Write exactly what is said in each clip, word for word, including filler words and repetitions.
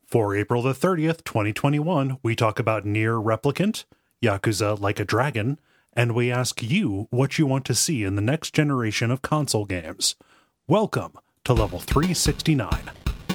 For April the thirtieth, twenty twenty-one, we talk about Nier Replicant, Yakuza Like a Dragon, and we ask you what you want to see in the next generation of console games. Welcome to Level three sixty-nine.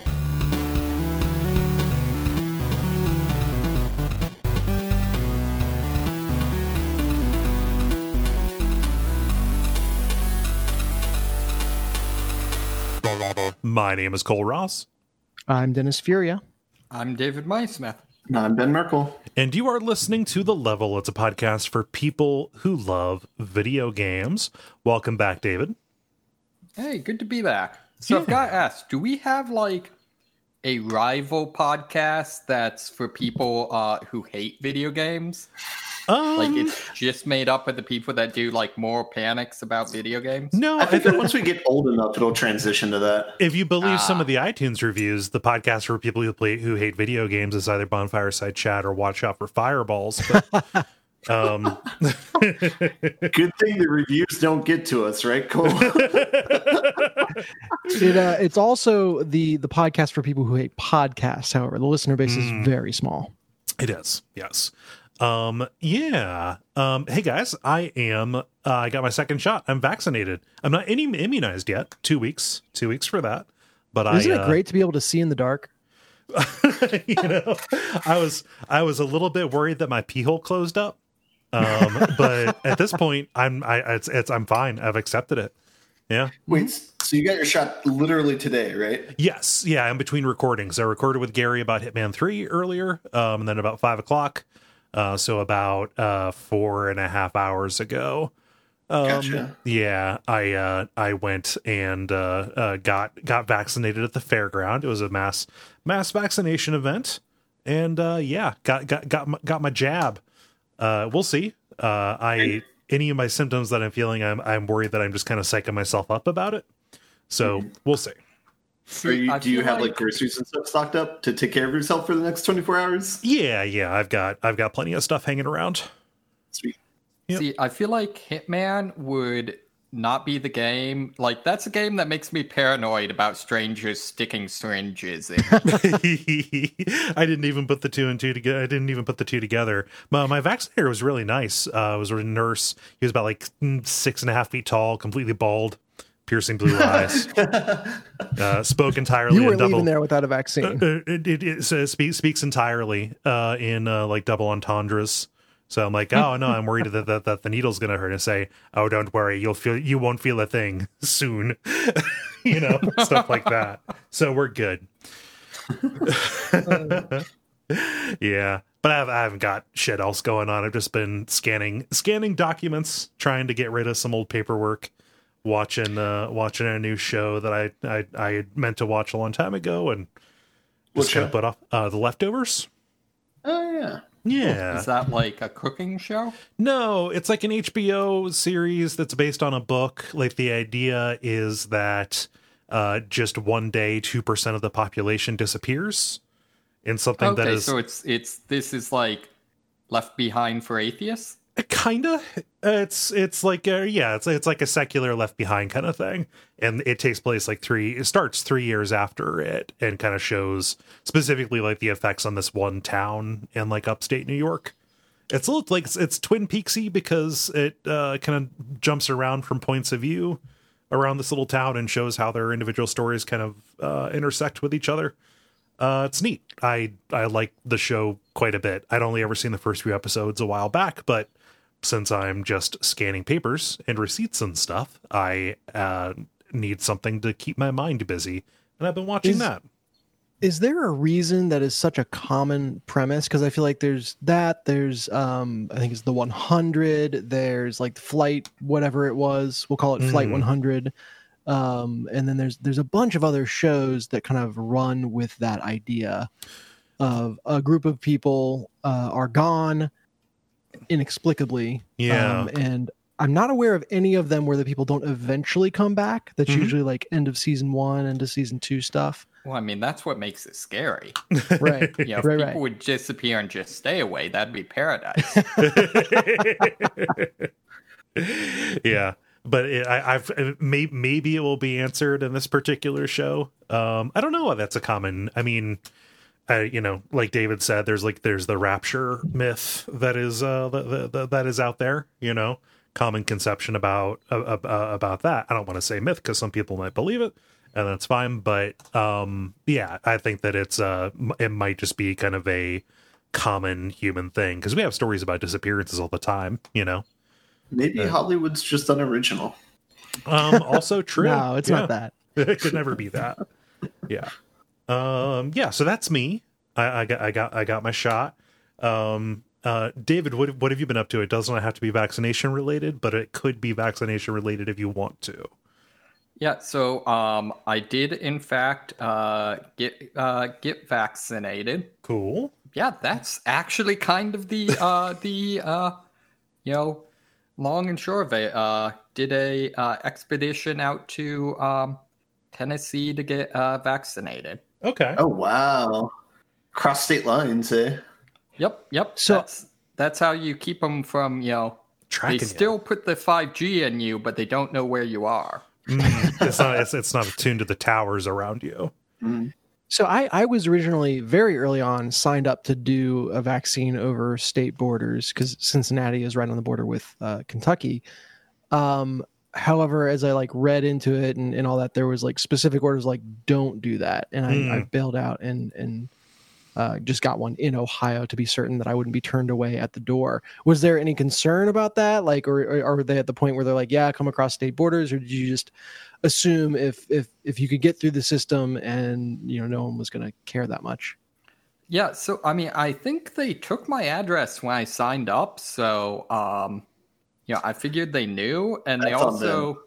My name is Cole Ross. I'm Dennis Furia. I'm David Meismith. And I'm Ben Merkel. And you are listening to The Level. It's a podcast for people who love video games. Welcome back, David. Hey, good to be back. So Yeah. I've got to ask, do we have like a rival podcast that's for people uh, who hate video games? Um, Like it's just made up of the people that do like more panics about video games? no, I think that once we get old enough, it'll transition to that. if you believe some Ah. of the iTunes reviews, the podcast for people who play who hate video games is either Bonfire Side Chat or Watch Out for Fireballs. But, um, Good thing the reviews don't get to us, right, Cole? It, uh, it's also the the podcast for people who hate podcasts. However, the listener base Mm. is very small. It is, yes. Um, yeah. Um, hey guys, I am. Uh, I got my second shot. I'm vaccinated. I'm not any immunized yet. Two weeks. Two weeks for that. But Isn't I. it uh, great to be able to see in the dark? you know, I was I was a little bit worried that my pee hole closed up. Um, but at this point, I'm I it's it's I'm fine. I've accepted it. Yeah. Wait, so you got your shot literally today, right? Yes. Yeah. I'm between recordings. I recorded with Gary about Hitman three earlier, um, and then about five o'clock. Uh, so about uh, four and a half hours ago. Um, Gotcha. Yeah, I uh, I went and uh, uh, got got vaccinated at the fairground. It was a mass mass vaccination event, and uh, yeah, got got got my, got my jab. Uh, we'll see. Uh, I any of my symptoms that I'm feeling, I'm I'm worried that I'm just kind of psyching myself up about it. So Mm-hmm. we'll see. Are you, I do you feel have like groceries and stuff stocked up to take care of yourself for the next twenty-four hours? Yeah, yeah, I've got I've got plenty of stuff hanging around. Sweet. Yep. See, I feel like Hitman would not be the game. Like that's a game that makes me paranoid about strangers sticking syringes in. I didn't even put the two and two together. I didn't even put the two together. My, my vaccinator was really nice. Uh, it was a nurse. He was about like six and a half feet tall, completely bald, piercing blue eyes. uh, spoke entirely You were in double. leaving there without a vaccine. Uh, it it, it so it speaks, speaks entirely uh, in uh, like double entendres. So I'm like, oh no, I'm worried that, that that the needle's gonna hurt. And say, oh, don't worry, you'll feel you won't feel a thing soon, you know, stuff like that. So we're good. Yeah, but I, have, I haven't got shit else going on. I've just been scanning scanning documents, trying to get rid of some old paperwork, watching uh, watching a new show that I I, I had meant to watch a long time ago, and What just kind show? of put off uh, The Leftovers. Oh, yeah. Yeah. Is that like a cooking show? No, it's like an H B O series that's based on a book. Like the idea is that uh, just one day, two percent of the population disappears in something Okay, that is so it's it's this is like Left Behind for atheists. kinda. It's it's like a, yeah, it's it's like a secular Left Behind kind of thing, and it takes place like three. It starts three years after it, and kind of shows specifically like the effects on this one town in like upstate New York. It's a little like it's, it's Twin Peaksy because it uh, kind of jumps around from points of view around this little town and shows how their individual stories kind of uh, intersect with each other. Uh, it's neat. I I like the show quite a bit. I'd only ever seen the first few episodes a while back, but since I'm just scanning papers and receipts and stuff, I uh, need something to keep my mind busy, and I've been watching Is- that. Is there a reason that is such a common premise? Because I feel like there's that. There's um, I think it's the one hundred. There's like Flight, whatever it was. We'll call it Flight Mhm. one hundred. Um, and then there's there's a bunch of other shows that kind of run with that idea of a group of people uh, are gone inexplicably. Yeah. Um, and I'm not aware of any of them where the people don't eventually come back. That's Mhm. usually like end of season one, end of season two stuff. Well, I mean that's what makes it scary. Right. You know, if Right, people right. would disappear and just stay away, that'd be paradise. Yeah, but it, I, I've it may, maybe it will be answered in this particular show. Um, I don't know. That's a common. I mean, uh, you know, like David said, there's like there's the rapture myth that is uh the, the, the, that is out there. You know, common conception about uh, uh, about that. I don't want to say myth because some people might believe it, and that's fine. But um, yeah, I think that it's uh it might just be kind of a common human thing because we have stories about disappearances all the time. You know, Maybe Uh, Hollywood's just unoriginal. um, also true. No, it's Yeah. not that. It could never be that. Yeah. Um, yeah, so that's me. I, I got I got I got my shot. Um, uh, David, what what have you been up to? It doesn't have to be vaccination related, but it could be vaccination related if you want to. Yeah, so um, I did in fact uh, get uh, get vaccinated. Cool. Yeah, that's actually kind of the uh, the uh, you know long and short of it. Uh, did a uh, expedition out to um, Tennessee to get uh, vaccinated. Okay. Oh wow, cross state lines, eh? Yep, yep. So- that's that's how you keep them from you know. Tracking They you. still put the five G in you, but they don't know where you are. Mm, it's not it's, it's not attuned to the towers around you. Mm. So I, I was originally very early on signed up to do a vaccine over state borders because Cincinnati is right on the border with uh, Kentucky. Um, however, as I like read into it and, and all that, there was like specific orders like don't do that, and I, Mm. I bailed out and and uh, just got one in Ohio to be certain that I wouldn't be turned away at the door. Was there any concern about that? Like, or, or are they at the point where they're like, yeah, come across state borders, or did you just assume if if if you could get through the system and you know no one was going to care that much? Yeah, so I mean, I think they took my address when I signed up, so um, you know, I figured they knew, and they That's on also,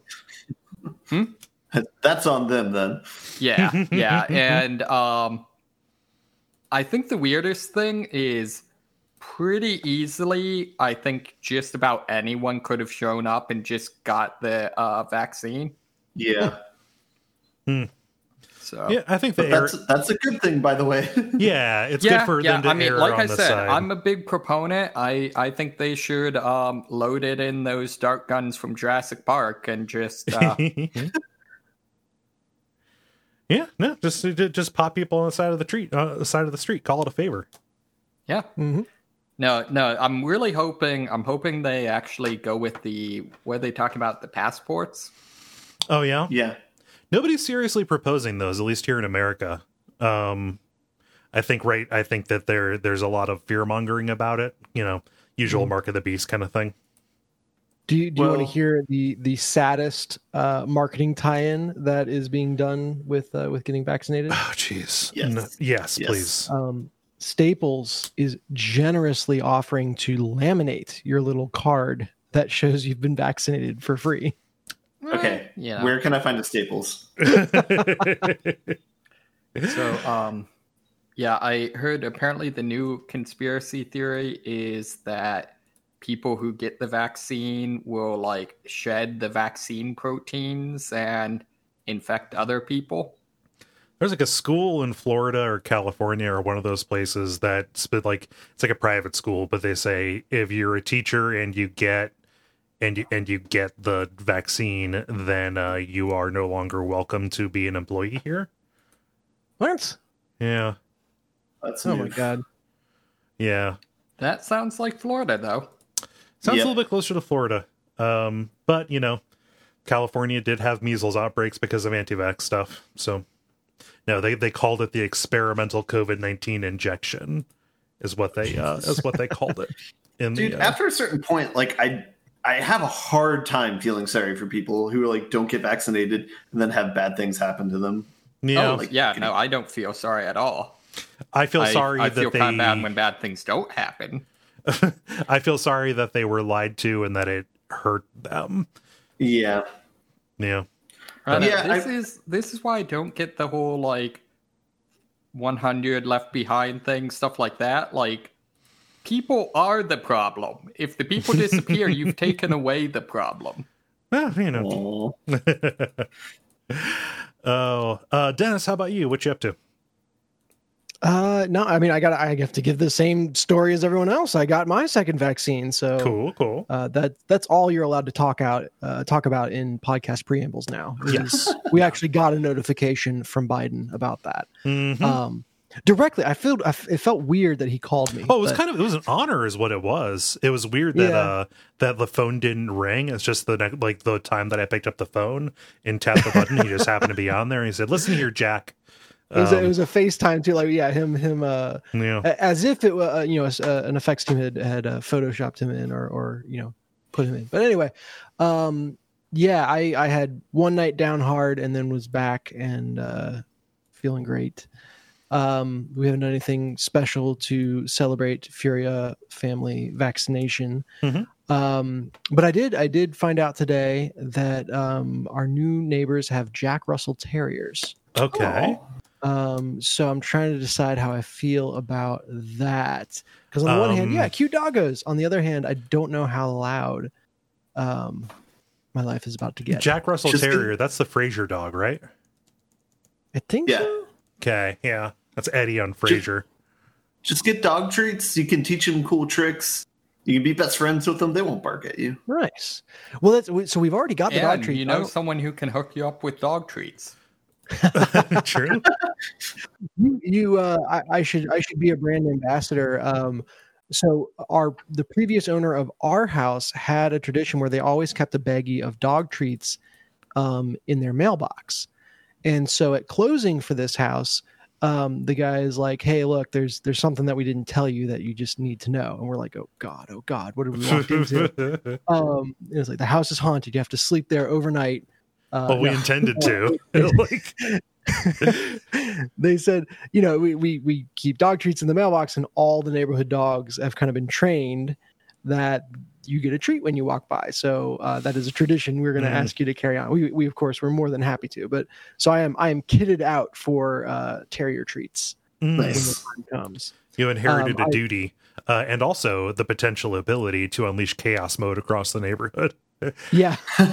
That's on them then. yeah, yeah, and um, I think the weirdest thing is pretty easily. I think just about anyone could have shown up and just got the uh, vaccine. Yeah, So Yeah, I think the but air, that's that's a good thing, by the way. yeah, it's yeah, good for yeah. them to I mean, err like on I the said, side. I'm a big proponent. I, I think they should um, load it in those dart guns from Jurassic Park and just uh, Yeah, no, just just pop people on the side of the street, uh, the side of the street. Call it a favor. yeah. Mm-hmm. No, no. I'm really hoping. I'm hoping they actually go with the where they talk about the passports. Oh yeah, Yeah, nobody's seriously proposing those, at least here in America. Um, I think right. I think that there there's a lot of fear mongering about it. You know, usual Mm-hmm. mark of the beast kind of thing. Do you, do you want Well- to hear the the saddest uh, marketing tie-in that is being done with uh, with getting vaccinated? Oh, jeez. Yes. No- yes, Yes. please. Um, Staples is generously offering to laminate your little card that shows you've been vaccinated for free. okay. Yeah. Where can I find a Staples? So, um, yeah, I heard apparently the new conspiracy theory is that people who get the vaccine will like shed the vaccine proteins and infect other people. There's like a school in Florida or California or one of those places that's been like it's like a private school, but they say if you're a teacher and you get and you and you get the vaccine, then uh, you are no longer welcome to be an employee here. What? Yeah, That's Oh new. my god! yeah. That sounds like Florida, though. Sounds Yep. a little bit closer to Florida. Um, but you know, California did have measles outbreaks because of anti-vax stuff. So no, they they called it the experimental COVID nineteen injection, is what they uh, is what they called it. In Dude, the, uh, after a certain point, like I I have a hard time feeling sorry for people who like don't get vaccinated and then have bad things happen to them. yeah, Oh, like- yeah, no, I don't feel sorry at all. I feel I, sorry I that feel they. kind of bad when bad things don't happen. I feel sorry that they were lied to and that it hurt them. Yeah. Yeah. Right, Yeah, this I- is this is why I don't get the whole like one hundred left behind thing, stuff like that. Like, people are the problem. If the people disappear, you've taken away the problem. Well, you know. Aw. Oh, uh, Dennis, how about you? What you up to? Uh, no, I mean I got I have to give the same story as everyone else. I got my second vaccine, so Cool, cool. uh, that that's all you're allowed to talk out uh, talk about in podcast preambles now. is Yes. we actually got a notification from Biden about that. Mhm. Um, directly. I feel I, it felt weird that he called me. Oh, it was but- kind of it was an honor, is what it was. It was weird that Yeah. uh that the phone didn't ring. It's just the ne- like the time that I picked up the phone and tapped the button, he just happened to be on there. And he said, "Listen here, Jack." It was, a, Um, it was a FaceTime too, like yeah, him him uh, yeah. a- as if it was uh, you know s- uh, an effects team had had uh, photoshopped him in or or you know put him in. But anyway, um, yeah, I I had one night down hard and then was back and uh, feeling great. Um, we haven't done anything special to celebrate Furia family vaccination. Mhm. Um, but I did I did find out today that um, our new neighbors have Jack Russell Terriers. Okay. Oh. Um, so I'm trying to decide how I feel about that. Because on the one hand, Um, yeah, cute doggos. On the other hand, I don't know how loud um, my life is about to get. Jack Russell Just Terrier. That's the Frasier dog, right? I think Yeah. so. Okay. Yeah. That's Eddie on Frasier. Just get dog treats. You can teach them cool tricks. You can be best friends with them. They won't bark at you. Nice. Well, that's so we've already got the dog And treat. you I know don't- someone who can hook you up with dog treats. True. you, you uh, I, I should I should be a brand ambassador. Um, so our the previous owner of our house had a tradition where they always kept a baggie of dog treats um, in their mailbox, and so at closing for this house, um, the guy is like, "Hey, look, there's there's something that we didn't tell you that you just need to know," and we're like, "Oh God, oh God, what did we walk into?" um, it was like the house is haunted. You have to sleep there overnight. Uh, Well, we no. intended to. like, They said, you know, we, we we keep dog treats in the mailbox, and all the neighborhood dogs have kind of been trained that you get a treat when you walk by. So uh, that is a tradition we're going to Mhm. ask you to carry on. We we of course we're more than happy to, but so I am I am kitted out for uh, terrier treats mm, when Nice. the time comes. you inherited Um, a I- duty, uh, and also the potential ability to unleash chaos mode across the neighborhood. Yeah,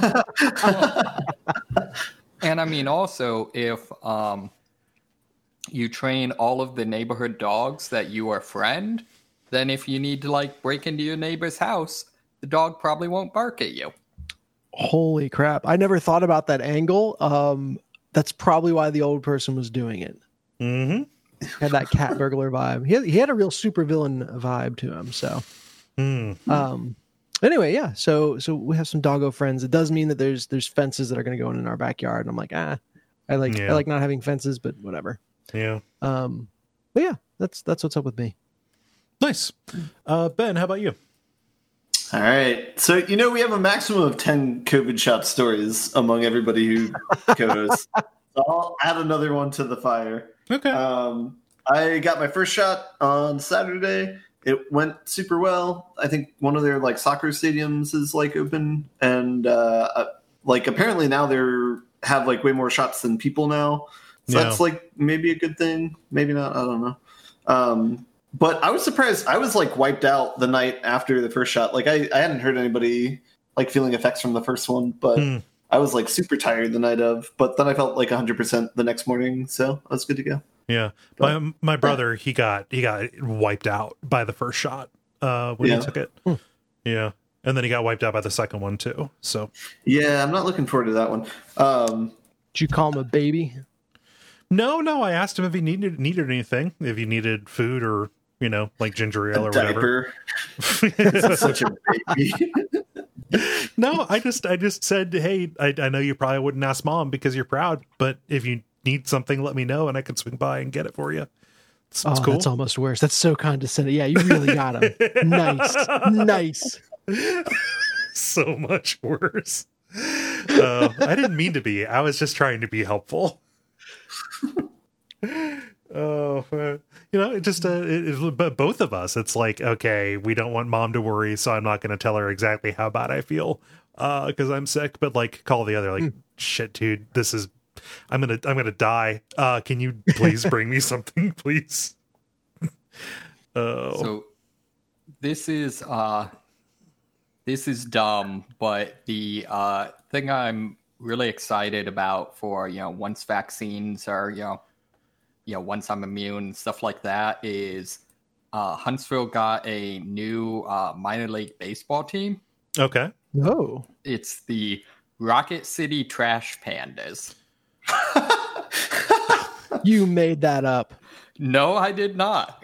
And I mean, also, if um, you train all of the neighborhood dogs that you are friend, then if you need to like break into your neighbor's house, the dog probably won't bark at you. holy crap! I never thought about that angle. Um, that's probably why the old person was doing it. Mm-hmm. Had that cat burglar vibe. He had, he had a real supervillain vibe to him. So. Mm. Um. Anyway, yeah. So so we have some doggo friends. It does mean that there's there's fences that are going to go in in our backyard. And I'm like, ah, I like Yeah. I like not having fences, but whatever. Yeah. Um. But yeah, that's that's what's up with me. Nice. Uh, Ben, how about you? All right. So, you know, we have a maximum of ten COVID shot stories among everybody who goes. So I'll add another one to the fire. Okay. Um, I got my first shot on Saturday. It went super well. I think one of their like soccer stadiums is like open, and uh, uh, like apparently now they're have like way more shots than people now. So Yeah. that's like maybe a good thing, maybe not. I don't know. Um, but I was surprised. I was like wiped out the night after the first shot. Like I, I hadn't heard anybody like feeling effects from the first one, but Hmm. I was like super tired the night of. But then I felt like one hundred percent the next morning, so I was good to go. Yeah. My my brother, he got he got wiped out by the first shot uh, when Yeah. he took it. Yeah. And then he got wiped out by the second one too. So Yeah, I'm not looking forward to that one. Um, Did you call him a baby? no, no. I asked him if he needed needed anything, if he needed food or you know like ginger ale a or whatever. diaper. Such a baby. No, I just I just said, hey, I, I know you probably wouldn't ask mom because you're proud, but if you need something, let me know and I can swing by and get it for you. It's, Oh, it's cool. that's almost worse. That's so condescending. Yeah, you really got him. Nice, nice. So much worse. Uh, I didn't mean to be. I was just trying to be helpful. Oh, uh, you know, it just uh, it, it, but both of us, it's like, okay, we don't want mom to worry, so I'm not going to tell her exactly how bad I feel uh, because I'm sick. But like, call the other, like, Hmm. shit, dude, this is, I'm gonna, I'm gonna die. Uh, can you please bring me something, please? Oh, So this is uh this is dumb, but the uh thing I'm really excited about for, you know, once vaccines are, you know, you know, once I'm immune, stuff like that is uh Huntsville got a new uh minor league baseball team. okay. No. It's the Rocket City Trash Pandas. You made that up. No, I did not.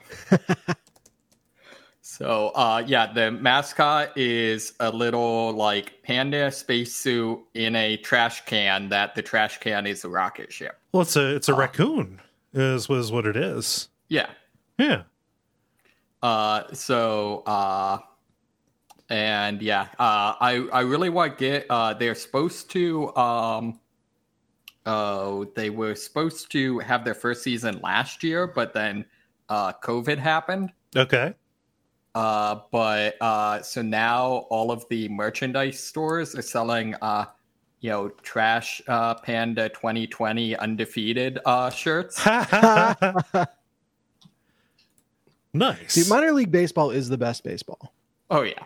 So, uh, yeah, the mascot is a little like panda spacesuit in a trash can. That the trash can is a rocket ship. Well, it's a it's a Uh, raccoon. Is was what it is. Yeah. Yeah. Uh, so, uh, and yeah, uh, I I really want to get. Uh, they're supposed to. Um, oh, they were supposed to have their first season last year, but then uh, COVID happened. Okay. Uh, but uh, so now all of the merchandise stores are selling, uh, you know, Trash uh, Panda twenty twenty undefeated uh, shirts. Nice. See, minor league baseball is the best baseball. Oh yeah,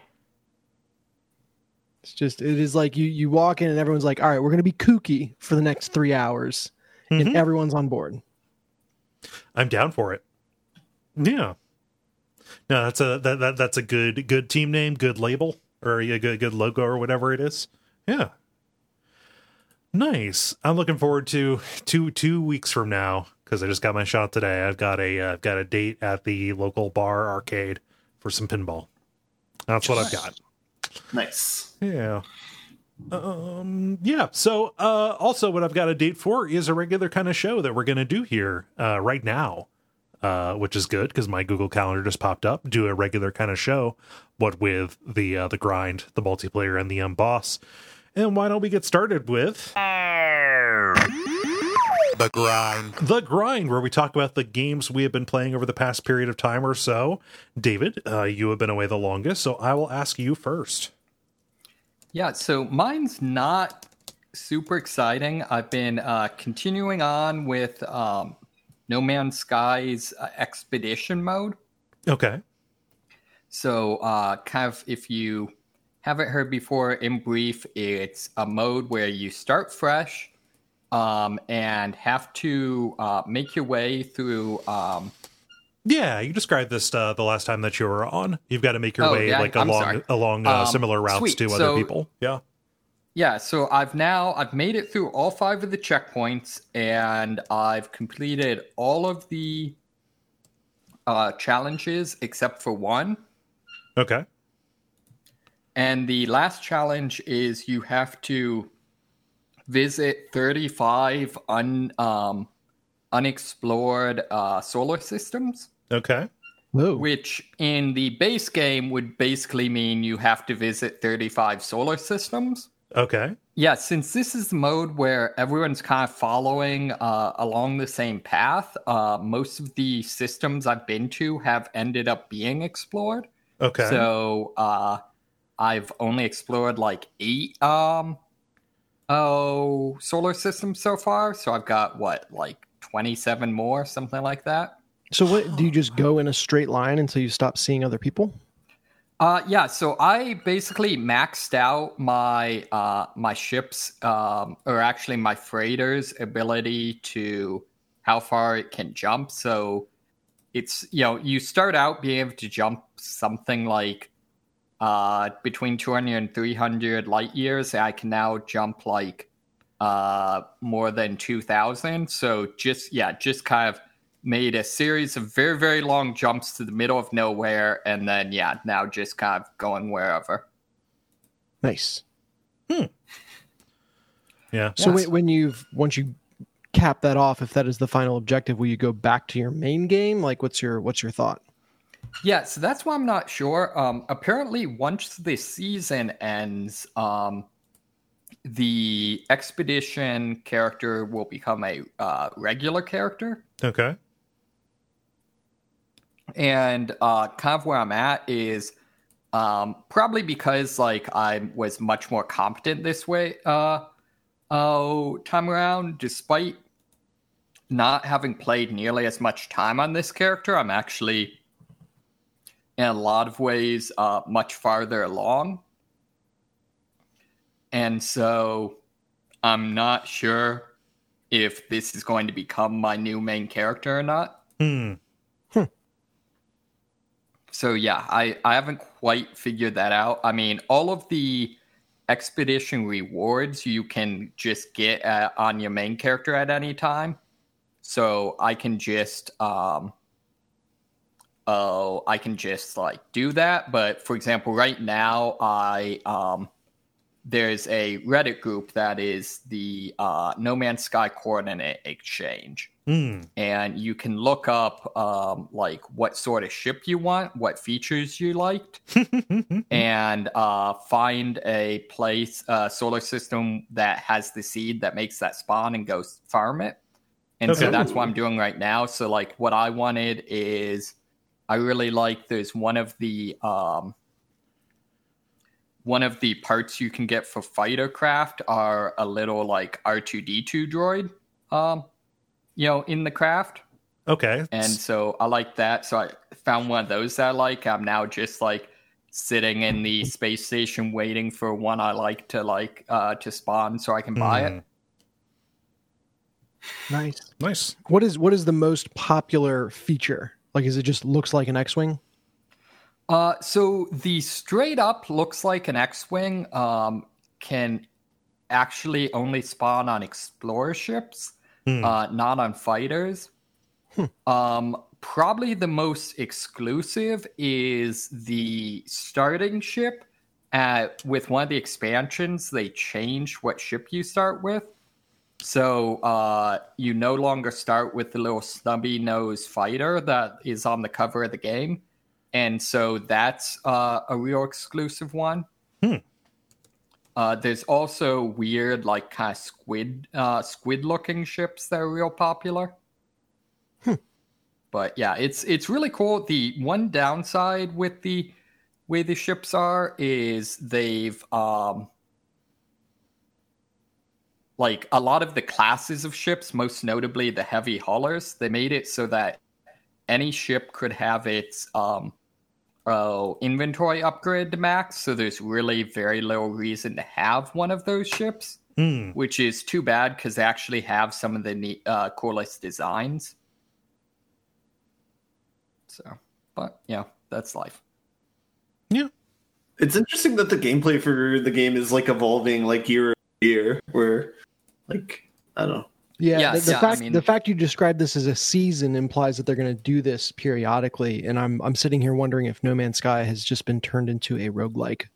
It's just, it is like you you walk in and everyone's like, all right, we're going to be kooky for the next three hours. Mhm. And everyone's on board. I'm down for it. Yeah. No, that's a that, that that's a good good team name, good label, or a good good logo or whatever it is. Yeah. Nice. I'm looking forward to two two weeks from now because I just got my shot today. I've got a uh, I've got a date at the local bar arcade for some pinball. That's what I've got. Nice. Yeah. Um yeah, so uh also what I've got a date for is a regular kind of show that we're going to do here uh right now. Uh which is good because my Google Calendar just popped up. Do a regular kind of show, but with the uh the grind, the multiplayer and the unboss. And why don't we get started with The grind. The Grind, where we talk about the games we have been playing over the past period of time or so. David, uh, you have been away the longest, so I will ask you first. yeah. So mine's not super exciting. I've been uh, continuing on with um, No Man's Sky's uh, expedition mode. Okay. So, uh, kind of, if you haven't heard before, in brief, it's a mode where you start fresh um, and have to uh, make your way through. Um, Yeah, you described this uh, the last time that you were on. You've got to make your Oh, way yeah, like I'm along sorry. along uh, Um, similar routes sweet. to other So- people. Yeah. yeah, so I've now I've made it through all five of the checkpoints, and I've completed all of the uh, challenges except for one. Okay. And the last challenge is you have to visit thirty-five un, um, unexplored uh, solar systems, Okay. Whoa. which in the base game would basically mean you have to visit thirty-five solar systems. Okay. Yeah, since this is the mode where everyone's kind of following uh, along the same path, uh, most of the systems I've been to have ended up being explored. Okay. So uh, I've only explored like eight um oh solar systems so far. So I've got what, like twenty-seven more, something like that. So what, do you just go in a straight line until you stop seeing other people? Uh yeah, so I basically maxed out my uh my ship's um or actually my freighter's ability to how far it can jump. So it's, you know, you start out being able to jump something like uh between two hundred and three hundred light years. I can now jump like uh more than two thousand. So just yeah, just kind of made a series of very, very long jumps to the middle of nowhere, and then yeah, now just kind of going wherever. Nice. Yeah. So Yes. when, when you've, once you cap that off, if that is the final objective, will you go back to your main game? Like, what's your, what's your thought? Yeah, so that's why I'm not sure. Um, apparently, once the season ends, um, the expedition character will become a uh, regular character. Okay. And uh, kind of where I'm at is um, probably because like I was much more competent this way uh, oh, time around, despite not having played nearly as much time on this character. I'm actually in a lot of ways uh, much farther along. And so I'm not sure if this is going to become my new main character or not. Hmm. So yeah, I, I haven't quite figured that out. I mean, all of the expedition rewards you can just get uh, on your main character at any time. So I can just um oh I can just like do that. But for example, right now I um there's a Reddit group that is the uh, No Man's Sky Coordinate Exchange. Mm. And you can look up um, like what sort of ship you want, what features you liked, and uh, find a place, uh, solar system that has the seed that makes that spawn and go farm it. And Okay. so that's what I'm doing right now. So like what I wanted is I really like there's one of the um, one of the parts you can get for fighter craft are a little like R two D two droid, um, you know, in the craft. Okay. And so I like that. So I found one of those that I like. I'm now just like sitting in the space station waiting for one I like to like uh, to spawn so I can buy Mm. it. Nice. Nice. What is what is the most popular feature? Like, is it just looks like an X-wing? Uh, so the straight up looks like an X-wing um, can actually only spawn on explorer ships, Hmm. uh, not on fighters. Um, probably the most exclusive is the starting ship. At, with one of the expansions, they changed what ship you start with. So uh, you no longer start with the little snubby nose fighter that is on the cover of the game. And so that's uh, a real exclusive one. Hmm. Uh, there's also weird, like kind of squid, uh, squid-looking ships that are real popular. Hmm. But yeah, it's it's really cool. The one downside with the way the ships are is they've um, like a lot of the classes of ships, most notably the heavy haulers, they made it so that any ship could have its um, uh, inventory upgrade to max. So there's really very little reason to have one of those ships, Hmm. which is too bad because they actually have some of the neat, uh, coolest designs. So, but yeah, that's life. Yeah. It's interesting that the gameplay for the game is like evolving like year over year, where like I don't know. Yeah, Yes, the, the yeah, I fact mean- the fact you described this as a season implies that they're going to do this periodically, and I'm I'm sitting here wondering if No Man's Sky has just been turned into a roguelike.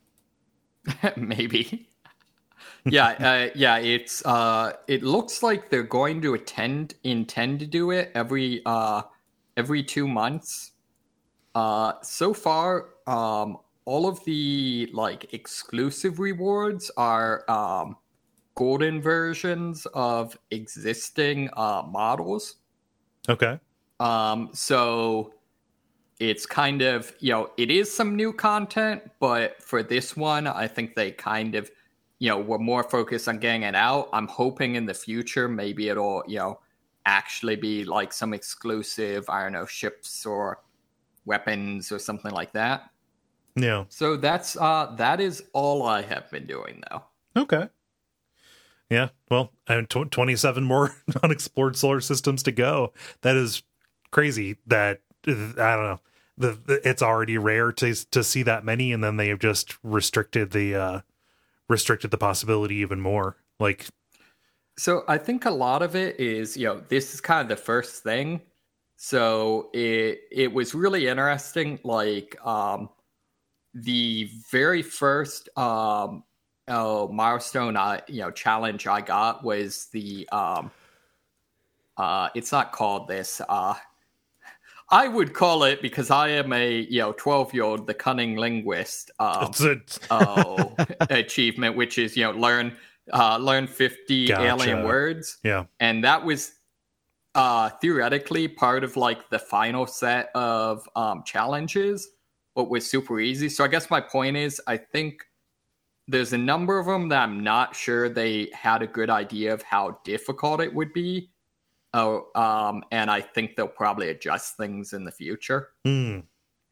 Maybe. yeah, uh, yeah. It's uh, it looks like they're going to attend intend to do it every uh, every two months. Uh, so far, um, all of the like exclusive rewards are um, golden versions of existing uh, models. Okay. Um, so it's kind of, you know, it is some new content, but for this one, I think they kind of, you know, were more focused on getting it out. I'm hoping in the future, maybe it'll, you know, actually be like some exclusive, I don't know, ships or weapons or something like that. Yeah. So that's, uh, that is all I have been doing though. Okay. Yeah. Well, I have tw- twenty-seven more unexplored solar systems to go. That is crazy that, I don't know, the, the it's already rare to to see that many, and then they have just restricted the uh restricted the possibility even more. Like, So I think a lot of it is, you know, this is kind of the first thing. So it it was really interesting. Like um, the very first um, oh, milestone, I you know, challenge I got was the um, uh, it's not called this. Uh, I would call it, because I am a you know twelve year old, the cunning linguist. Um, it's a, oh, achievement, which is you know learn uh, learn fifty Gotcha. alien words, yeah. and that was uh, theoretically part of like the final set of um, challenges, but was super easy. So I guess my point is, I think there's a number of them that I'm not sure they had a good idea of how difficult it would be. Oh, um, and I think they'll probably adjust things in the future. Hmm.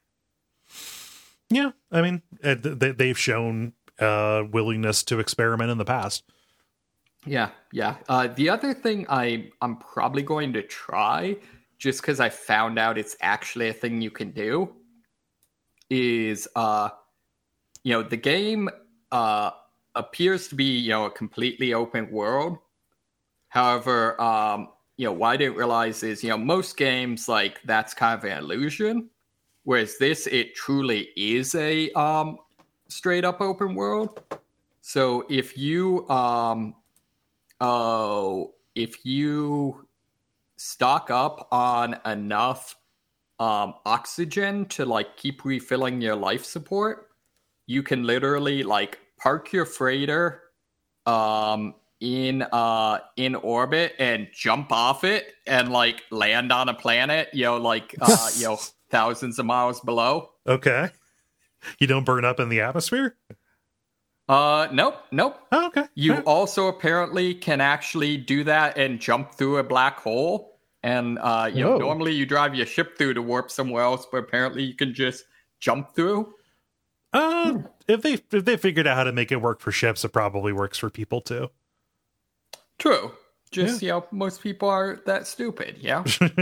Yeah, I mean, uh, they, they've shown uh, willingness to experiment in the past. Yeah, yeah. Uh, the other thing I I'm probably going to try, just because I found out it's actually a thing you can do, is uh, you know, the game uh appears to be you know a completely open world. However, um, you know, what I didn't realize is, you know, most games, like, that's kind of an illusion. Whereas this, it truly is a um, straight up open world. So if you, um, oh, if you stock up on enough um, oxygen to like keep refilling your life support, you can literally like park your freighter um, in uh, in orbit and jump off it and like land on a planet, you know, like uh, you know, thousands of miles below. Okay. You don't burn up in the atmosphere? Uh, nope, nope. Oh, okay. You Right. also apparently can actually do that and jump through a black hole. And uh, you know, Whoa. normally you drive your ship through to warp somewhere else, but apparently you can just jump through. Uh, if they if they figured out how to make it work for ships, it probably works for people too. True. Just you know, most people are that stupid. Yeah.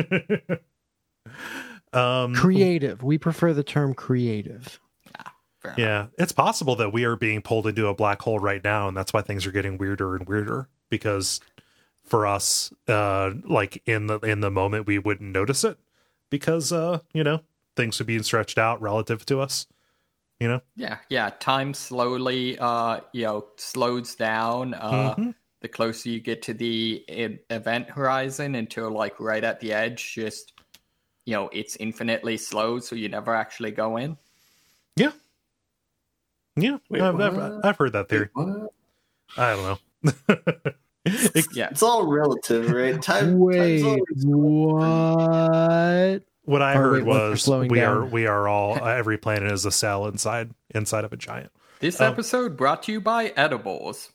um, Creative. We prefer the term creative. Fair enough. yeah, it's possible that we are being pulled into a black hole right now, and that's why things are getting weirder and weirder. Because for us, uh, like in the in the moment, we wouldn't notice it because uh, you know, things are being stretched out relative to us. You know. Yeah, yeah. Time slowly, uh, you know, slows down. Uh, Mhm. The closer you get to the e- event horizon until like right at the edge, just you know, it's infinitely slow, so you never actually go in. Yeah. Yeah, Wait, I've, I've, what? I've heard that theory. What? I don't know. It- Yeah. It's all relative, right? Time. Wait, time's always- what? what I Oh, heard wait, what, for was slowing we down? are we are all every planet is a cell inside inside of a giant. This Um, episode brought to you by edibles.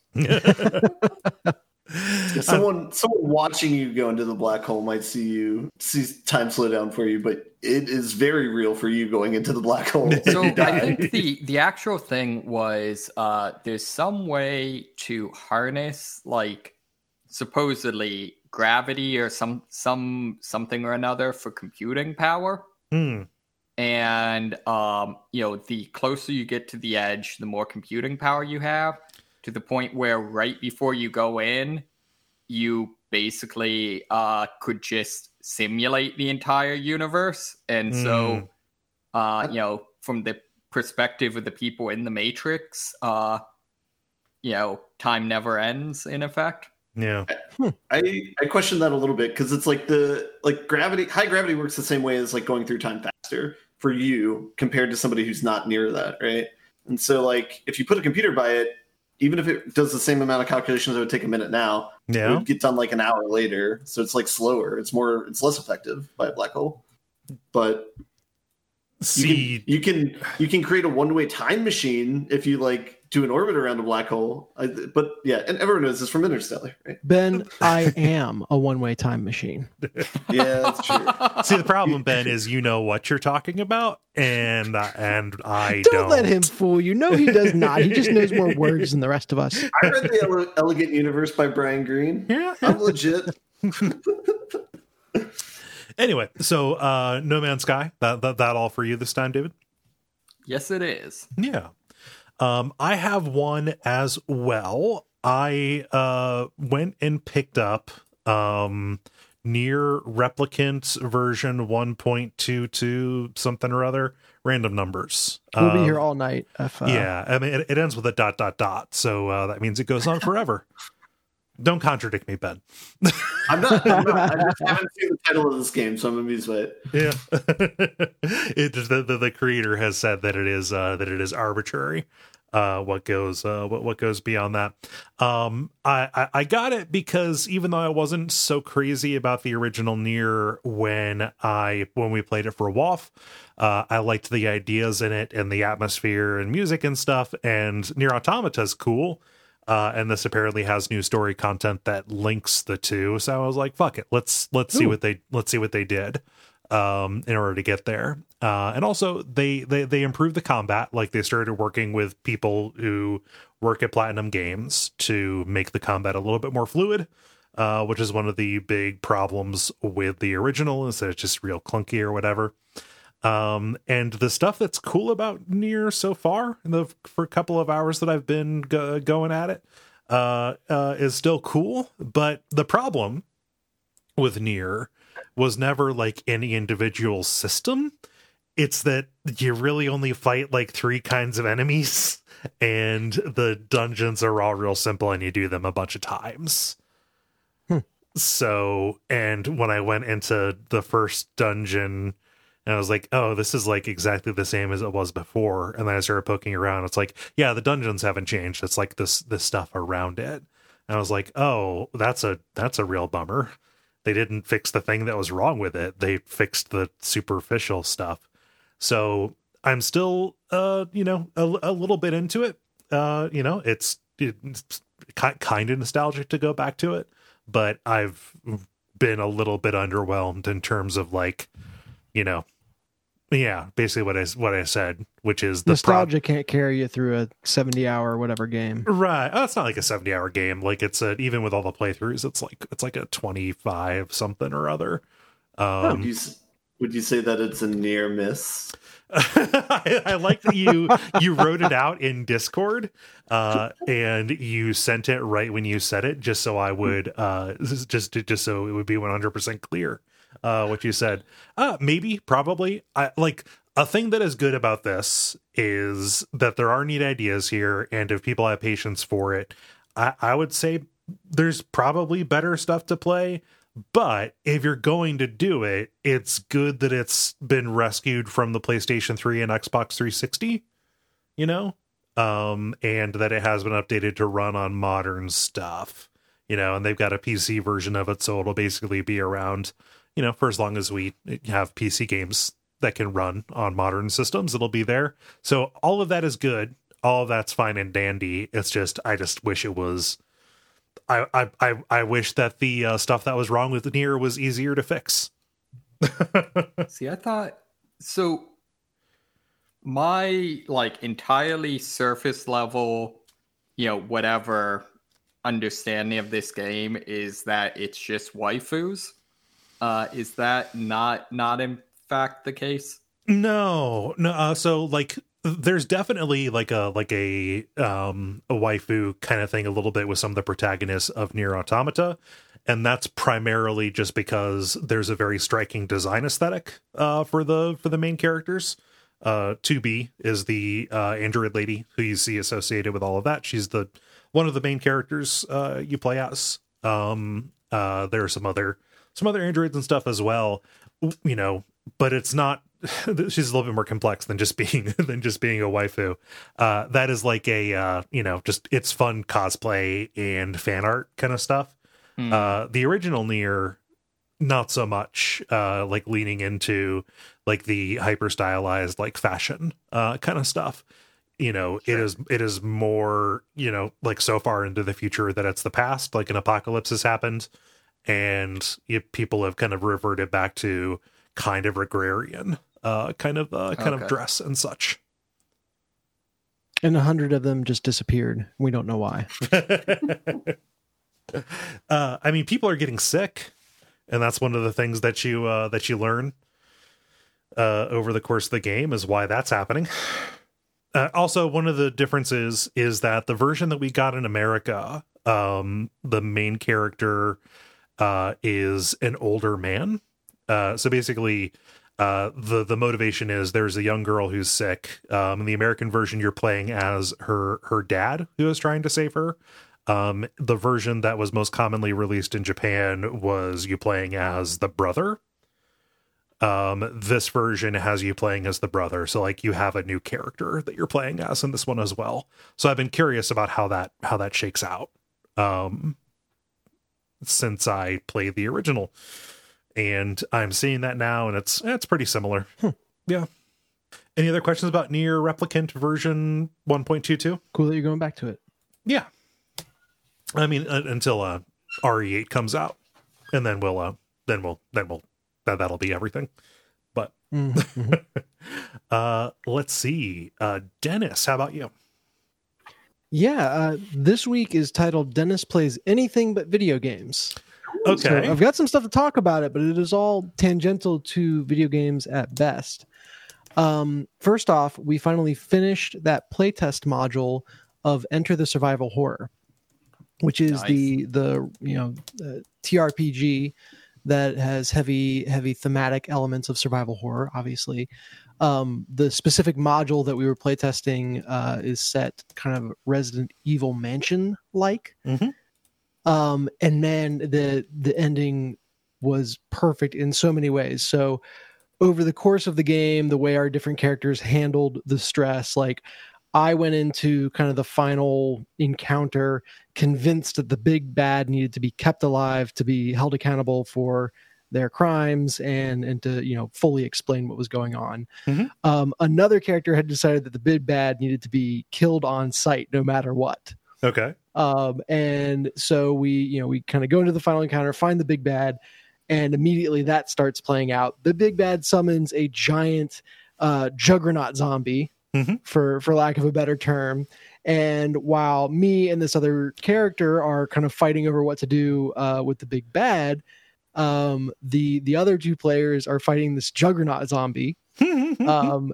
Someone, someone watching you go into the black hole might see you see time slow down for you, but it is very real for you going into the black hole. So You I die. think the the actual thing was uh, there's some way to harness like supposedly gravity or some some something or another for computing power. Hmm. And um, you know, the closer you get to the edge, the more computing power you have, to the point where right before you go in, you basically uh, could just simulate the entire universe. And so, uh, you know, from the perspective of the people in the Matrix, uh, you know, time never ends in effect. Yeah. I I question that a little bit because it's like the like gravity, high gravity works the same way as like going through time faster for you compared to somebody who's not near that, right? And so like if you put a computer by it, even if it does the same amount of calculations that would take a minute now, it Yeah. would get done like an hour later. So it's like slower. It's more. It's less effective by a black hole. But you See, can you can you can create a one way time machine if you like do an orbit around a black hole. I, but yeah, and everyone knows this from Interstellar, right? Ben, I am a one-way time machine. Yeah, that's true. see, the problem, Ben, is you know what you're talking about, and uh, and I Don't, don't. let him fool you. No, he does not. He just knows more words than the rest of us. I read the Ele- Elegant Universe by Brian Greene. Yeah. I'm legit. Anyway, so uh, No Man's Sky. That, that that all for you this time, David? Yes, it is. Yeah. Um, I have one as well. I uh, went and picked up um, Near Replicant version one point two two something or other, random numbers. We'll be Um, here all night. If, uh, yeah, I mean, it, it ends with a dot, dot, dot. So uh, that means it goes on forever. Don't contradict me, Ben. I'm not. I'm not. I just haven't seen the title of this game, so I'm amused by it. Yeah. it, the, the, the creator has said that it is uh, that it is arbitrary. Uh, what goes uh, what what goes beyond that? Um, I, I I got it because even though I wasn't so crazy about the original Nier when I when we played it for W O F, uh, I liked the ideas in it and the atmosphere and music and stuff. And Nier Automata is cool. Uh, and this apparently has new story content that links the two. So I was like, "Fuck it, let's let's see Ooh. what they let's see what they did um, in order to get there." Uh, and also, they they they improved the combat. Like they started working with people who work at Platinum Games to make the combat a little bit more fluid, uh, which is one of the big problems with the original, is that it's just real clunky or whatever. Um, and the stuff that's cool about Nier so far, in the for a couple of hours that I've been go- going at it, uh, uh, is still cool. But the problem with Nier was never like any individual system. It's that you really only fight like three kinds of enemies, and the dungeons are all real simple, and you do them a bunch of times. Hmm. So, and when I went into the first dungeon, and I was like, oh, this is like exactly the same as it was before. And then I started poking around. It's like, yeah, the dungeons haven't changed. It's like this this stuff around it. And I was like, oh, that's a that's a real bummer. They didn't fix the thing that was wrong with it. They fixed the superficial stuff. So I'm still, uh, you know, a, a little bit into it. Uh, you know, it's, it's kind of nostalgic to go back to it, but I've been a little bit underwhelmed in terms of like, you know, yeah, basically what I what I said, which is the nostalgia pro- can't carry you through a seventy hour whatever game, right? Oh, it's not like a seventy hour game. Like it's a, even with all the playthroughs, it's like it's like a twenty-five something or other. Um, would, you, would you say that it's a near miss? I, I like that you you wrote it out in Discord, uh, and you sent it right when you said it, just so I would uh, just just so it would be one hundred percent clear. Uh, what you said, uh, maybe, probably. I like a thing that is good about this is that there are neat ideas here, and if people have patience for it, I, I would say there's probably better stuff to play. But if you're going to do it, it's good that it's been rescued from the PlayStation three and Xbox three sixty, you know, um, and that it has been updated to run on modern stuff, you know, and they've got a P C version of it, so it'll basically be around. You know, for as long as we have P C games that can run on modern systems, it'll be there. So all of that is good. All of that's fine and dandy. It's just, I just wish it was, I I I, I wish that the uh, stuff that was wrong with Nier was easier to fix. See, I thought, so my like entirely surface level, you know, whatever understanding of this game is that it's just waifus. Uh, is that not not in fact the case? No, no. Uh, so like, there's definitely like a like a um a waifu kind of thing a little bit with some of the protagonists of Nier Automata, and that's primarily just because there's a very striking design aesthetic uh for the for the main characters. Uh, two B is the uh, android lady who you see associated with all of that. She's the one of the main characters uh, you play as. Um, uh, there are some other. Some other androids and stuff as well, you know, but it's not, she's a little bit more complex than just being, than just being a waifu. Uh, that is like a, uh, you know, just, it's fun cosplay and fan art kind of stuff. Mm. Uh, the original Nier, not so much, uh, like leaning into like the hyper stylized, like fashion, uh, kind of stuff. You know, sure. it is, it is more, you know, like so far into the future that it's the past, like an apocalypse has happened. And you, people have kind of reverted back to kind of agrarian, uh, kind of, uh, kind okay. of dress and such. And a hundred of them just disappeared. We don't know why. uh, I mean, people are getting sick, and that's one of the things that you uh, that you learn uh, over the course of the game is why that's happening. Uh, also, one of the differences is that the version that we got in America, um, the main character. Uh, is an older man. Uh, so basically, uh, the the motivation is there's a young girl who's sick. Um, in the American version, you're playing as her her dad who is trying to save her. Um, the version that was most commonly released in Japan was you playing as the brother. Um, this version has you playing as the brother. So like you have a new character that you're playing as in this one as well. So I've been curious about how that how that shakes out. Um, since I played the original, and I'm seeing that now, and it's it's pretty similar. Hmm. Yeah. Any other questions about Nier Replicant version one point two two? Cool that you're going back to it. Yeah. I mean, uh, until uh, R E eight comes out, and then we'll uh, then we'll then we'll that that'll be everything. But mm-hmm. uh, let's see, uh, Dennis, how about you? Yeah, uh, this week is titled Dennis Plays Anything But Video Games. Okay. So I've got some stuff to talk about it, but it is all tangential to video games at best. Um, first off, we finally finished that playtest module of Enter the Survival Horror, which is nice. the, the you know, uh, T R P G that has heavy heavy thematic elements of survival horror, obviously. Um, the specific module that we were playtesting uh, is set kind of Resident Evil Mansion like. Mm-hmm. Um, and man, the the ending was perfect in so many ways. So over the course of the game, the way our different characters handled the stress, like I went into kind of the final encounter convinced that the big bad needed to be kept alive to be held accountable for their crimes and and to, you know, fully explain what was going on. Mm-hmm. Um, another character had decided that the big bad needed to be killed on sight no matter what. Okay. Um, and so we, you know, we kind of go into the final encounter, find the big bad, and immediately that starts playing out. The big bad summons a giant uh, juggernaut zombie, mm-hmm. for for lack of a better term. And while me and this other character are kind of fighting over what to do uh, with the big bad, um, the the other two players are fighting this juggernaut zombie. um,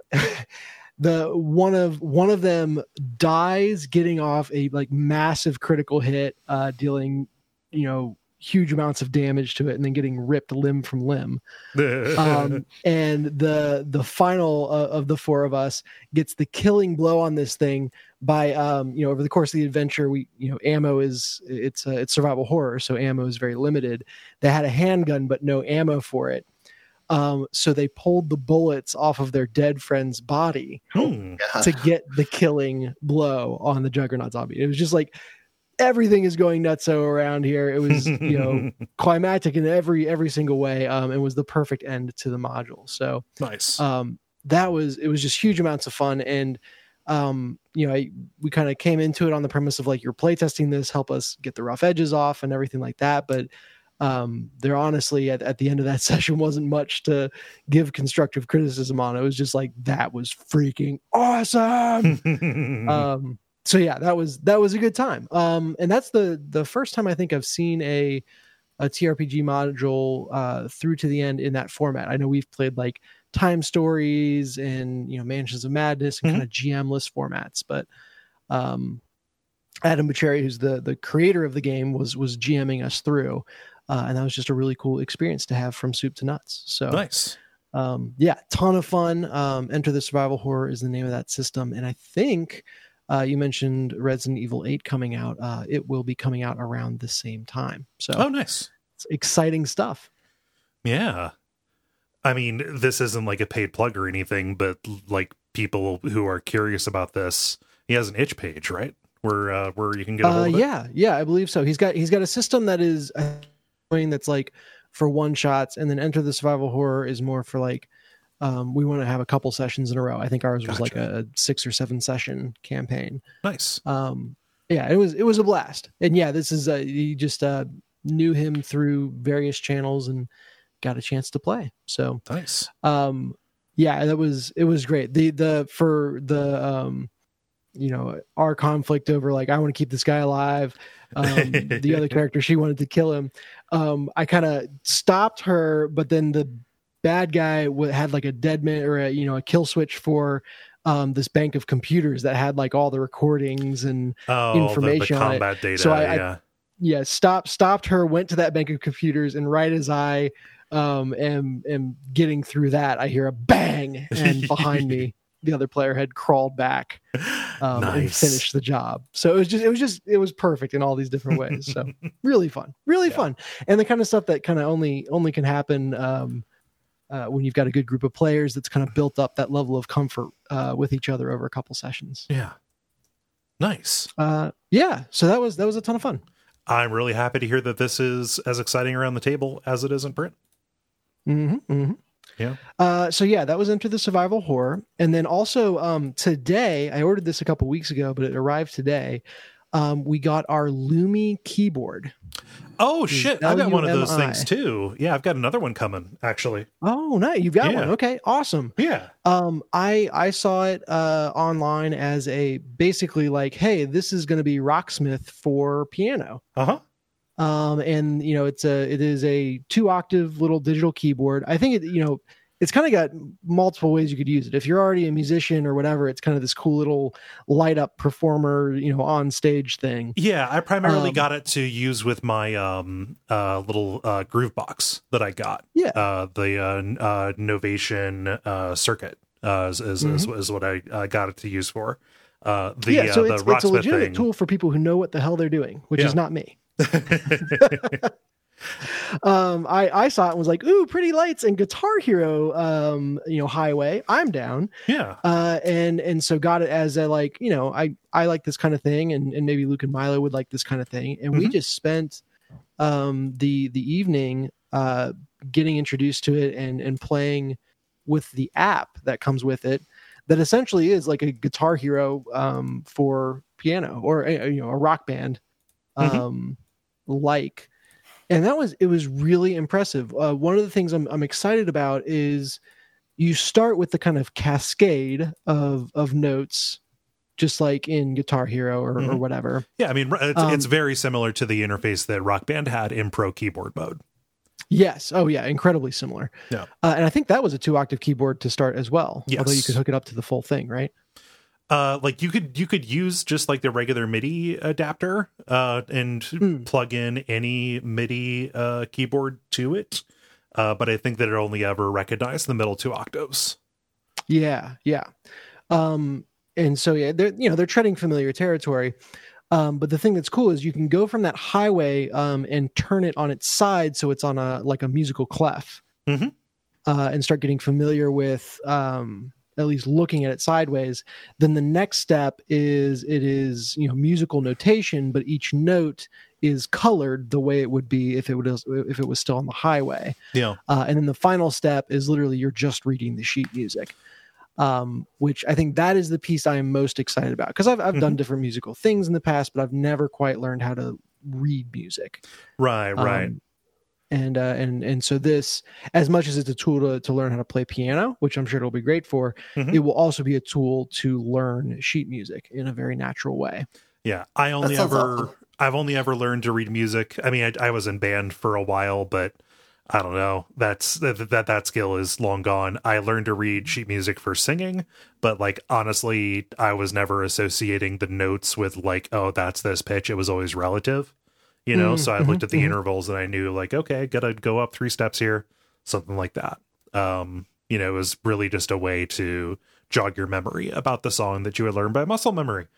the one of one of them dies getting off a like massive critical hit, uh, dealing, you know, huge amounts of damage to it, and then getting ripped limb from limb. um, and the the final uh, of the four of us gets the killing blow on this thing by um, you know, over the course of the adventure, we, you know, ammo is it's uh, it's survival horror, so ammo is very limited. They had a handgun but no ammo for it. Um, so they pulled the bullets off of their dead friend's body Hmm. to get the killing blow on the juggernaut zombie. It was just like everything is going nutso around here. It was, you know, climactic in every every single way. Um, it was the perfect end to the module. So Nice. um, that was it was just huge amounts of fun. And um, you know, I, we kind of came into it on the premise of like, you're playtesting this, help us get the rough edges off and everything like that. But um, there honestly at, at the end of that session wasn't much to give constructive criticism on. It was just like, that was freaking awesome. um, so yeah, that was that was a good time. Um, and that's the the first time I think I've seen a a T R P G module uh, through to the end in that format. I know we've played like Time Stories and, you know, Mansions of Madness and mm-hmm. kind of G M-less formats, but um, Adam Bucheri, who's the the creator of the game, was was GMing us through, uh, and that was just a really cool experience to have from soup to nuts. So nice. Um, yeah, ton of fun. Um, Enter the Survival Horror is the name of that system, and I think uh, you mentioned Resident Evil eight coming out. Uh, it will be coming out around the same time. So oh, nice, it's exciting stuff. Yeah, I mean, this isn't like a paid plug or anything, but like people who are curious about this, he has an itch page, right? Where uh, where you can get a hold uh, of it. Yeah, yeah, I believe so. He's got he's got a system that is uh, that's like for one shots, and then Enter the Survival Horror is more for like um, we want to have a couple sessions in a row. I think ours was Gotcha. like a six or seven session campaign. Nice. Um, yeah, it was it was a blast, and yeah, this is uh, you just uh, knew him through various channels and got a chance to play. So nice. Um, yeah, that was it was great. The the for the um, you know, our conflict over like, I want to keep this guy alive. Um, the other character, she wanted to kill him. Um, I kind of stopped her, but then the bad guy w- had like a dead man or a, you know, a kill switch for um, this bank of computers that had like all the recordings and oh, information the, the on it. combat data. So I, yeah. I, yeah, stopped, stopped her, went to that bank of computers, and right as I um, am, am getting through that, I hear a bang, and behind me, the other player had crawled back um, nice. and finished the job. So it was just, it was just, it was perfect in all these different ways. So really fun, really yeah. fun. And the kind of stuff that kind of only, only can happen um, uh, when you've got a good group of players that's kind of built up that level of comfort uh, with each other over a couple sessions. Yeah. Nice. Uh, yeah. So that was, that was a ton of fun. I'm really happy to hear that this is as exciting around the table as it is in print. Mm-hmm, mm-hmm. Yeah. Uh, so yeah, that was Enter the Survival Horror. And then also um, today, I ordered this a couple weeks ago, but it arrived today. Um, we got our Lumi keyboard. Oh shit. I got one of those L U M I. things too. Yeah. I've got another one coming actually. Oh, nice. You've got yeah. one. Okay. Awesome. Yeah. Um, I, I saw it uh, online as a basically like, hey, this is going to be Rocksmith for piano. Uh-huh. Um, and you know, it's a, it is a two octave little digital keyboard. I think it, you know, it's kind of got multiple ways you could use it. If you're already a musician or whatever, it's kind of this cool little light up performer, you know, on stage thing. Yeah, I primarily Um, got it to use with my um uh little uh groove box that I got. Yeah. Uh the uh, n- uh Novation uh circuit uh is is, is, is what I uh, got it to use for. Uh the yeah, so uh, it's, the it's a Rocksmith legitimate thing. tool for people who know what the hell they're doing, which Yeah. is not me. um I I saw it and was like, ooh, pretty lights and Guitar Hero um you know highway, I'm down. Yeah. uh and and so got it as a, like, you know, I I like this kind of thing, and and maybe Luke and Milo would like this kind of thing, and we Mhm. just spent um the the evening uh getting introduced to it and and playing with the app that comes with it, that essentially is like a Guitar Hero um for piano, or a, you know, a Rock Band um like. And that was, it was really impressive. Uh, one of the things I'm I'm excited about is you start with the kind of cascade of of notes, just like in Guitar Hero or, or Mhm. whatever. Yeah, I mean, it's, Um, it's very similar to the interface that Rock Band had in Pro Keyboard mode. Yes. Oh yeah, incredibly similar. Yeah. Uh, and I think that was a two octave keyboard to start as well. Although you Yes. could hook it up to the full thing, right? Uh, like you could you could use just like the regular MIDI adapter uh, and Mm. plug in any MIDI uh, keyboard to it. Uh, but I think that it only ever recognized the middle two octaves. Yeah, yeah. Um, and so yeah, they're you know they're treading familiar territory. Um, but the thing that's cool is you can go from that highway um, and turn it on its side, so it's on a like a musical clef, Mhm. uh, and start getting familiar with um, at least looking at it sideways. Then the next step is it is you know musical notation, but each note is colored the way it would be if it was if it was still on the highway. Yeah. Uh, and then the final step is literally you're just reading the sheet music, um, which I think that is the piece I am most excited about, because I've I've done different musical things in the past, but I've never quite learned how to read music. Right, right. Um, and uh, and and so this, as much as it's a tool to, to learn how to play piano, which I'm sure it'll be great for, Mhm. it will also be a tool to learn sheet music in a very natural way. Yeah, I only sounds ever awesome. I've only ever learned to read music. I mean, I, I was in band for a while, but I don't know. That's that, that that skill is long gone. I learned to read sheet music for singing, but like honestly, I was never associating the notes with like, oh, that's this pitch. It was always relative, you know. Mm, so I mhm, looked at the mhm. intervals and I knew like, okay, gotta go up three steps here, something like that. Um, you know, it was really just a way to jog your memory about the song that you had learned by muscle memory.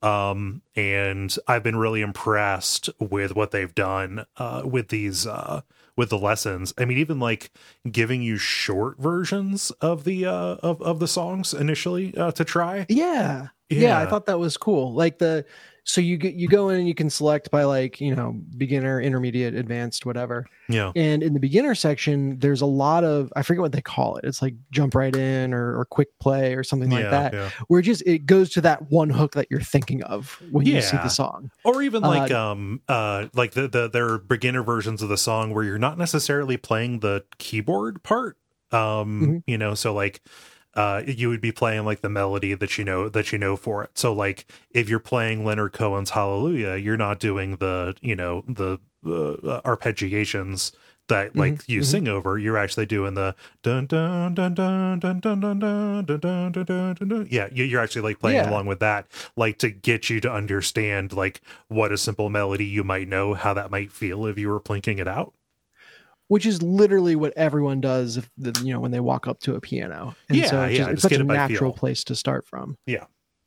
Um, and I've been really impressed with what they've done uh, with these uh, with the lessons. I mean, even like giving you short versions of the uh, of of the songs initially uh, to try. Yeah. yeah, I Yeah. thought that was cool. Like the so you get you go in and you can select by like you know beginner, intermediate, advanced, whatever. Yeah, And in the beginner section, there's a lot of, I forget what they call it. It's like jump right in or, or quick play or something like yeah, that, yeah. where it just it goes to that one hook that you're thinking of when you see Yeah. the song. Or even Uh, like um uh like the the their beginner versions of the song where you're not necessarily playing the keyboard part. Um, Mhm. you know, so like uh you would be playing like the melody that you know that you know for it. So like if you're playing Leonard Cohen's Hallelujah, you're not doing the, you know, the uh, arpeggiations that like Mhm, you mhm. sing over. You're actually doing the dun dun dun dun dun dun dun dun dun dun dun dun dun dun. Yeah, you- you're actually like playing Yeah. along with that, like to get you to understand like what a simple melody you might know, how that might feel if you were plinking it out. Which is literally what everyone does if the, you know when they walk up to a piano. And Yeah, so it's, yeah, just, it's just such get a it by natural feel. place to start from. Yeah.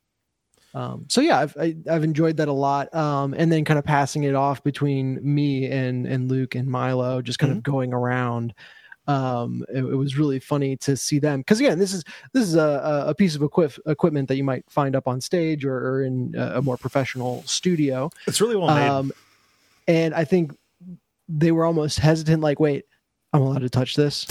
Um, so yeah, I've I, I've enjoyed that a lot. Um, and then kind of passing it off between me and and Luke and Milo, just kind Mm-hmm. of going around. Um, it, it was really funny to see them because again, this is this is a, a piece of equip, equipment that you might find up on stage or, or in a, a more professional studio. It's really well made. Um, and I think they were almost hesitant, like, wait, I'm allowed to touch this.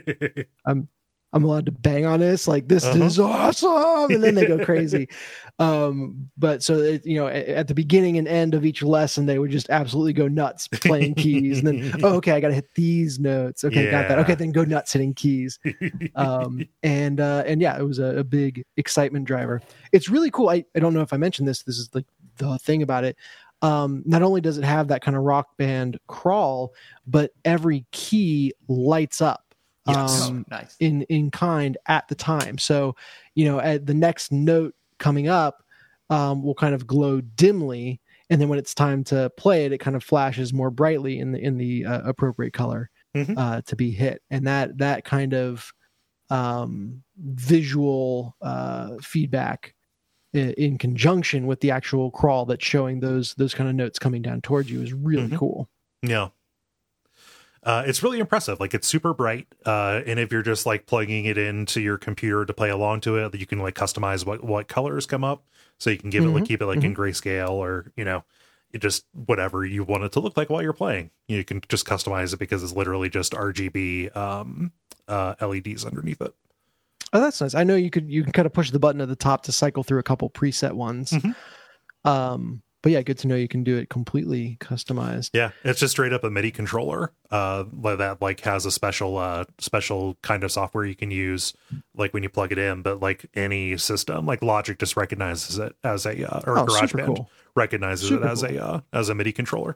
I'm I'm allowed to bang on this. Like, this Uh-huh. is awesome. And then they go crazy. Um, but so, it, you know, at, at the beginning and end of each lesson, they would just absolutely go nuts playing keys. And then, oh, okay, I got to hit these notes. Okay, got that. Yeah. Okay, then go nuts hitting keys. Um, and, uh, and yeah, it was a, a big excitement driver. It's really cool. I, I don't know if I mentioned this. This is like the thing about it. Um, not only does it have that kind of Rock Band crawl, but every key lights up. Yes. um, Oh, nice. in in kind at the time. So, you know, at the next note coming up um, will kind of glow dimly, and then when it's time to play it, it kind of flashes more brightly in the in the uh, appropriate color Mhm. uh, to be hit. And that that kind of um, visual uh, feedback in, in conjunction with the actual crawl that's showing those those kind of notes coming down towards you is really Mhm. cool. Yeah. Uh, it's really impressive. Like, it's super bright. Uh, and if you're just like plugging it into your computer to play along to it, you can like customize what, what colors come up. So you can give it like, Mhm. keep it like in grayscale, or, you know, it just whatever you want it to look like while you're playing. You can just customize it because it's literally just R G B um, uh, L E Ds underneath it. Oh, that's nice. I know you could you can kind of push the button at the top to cycle through a couple preset ones. Mhm. Um, but yeah, good to know you can do it completely customized. Yeah, it's just straight up a MIDI controller uh, that like has a special uh, special kind of software you can use, like when you plug it in. But like any system, like Logic just recognizes it as a uh, or Oh, super GarageBand cool. recognizes Super it as cool. a uh, as a MIDI controller.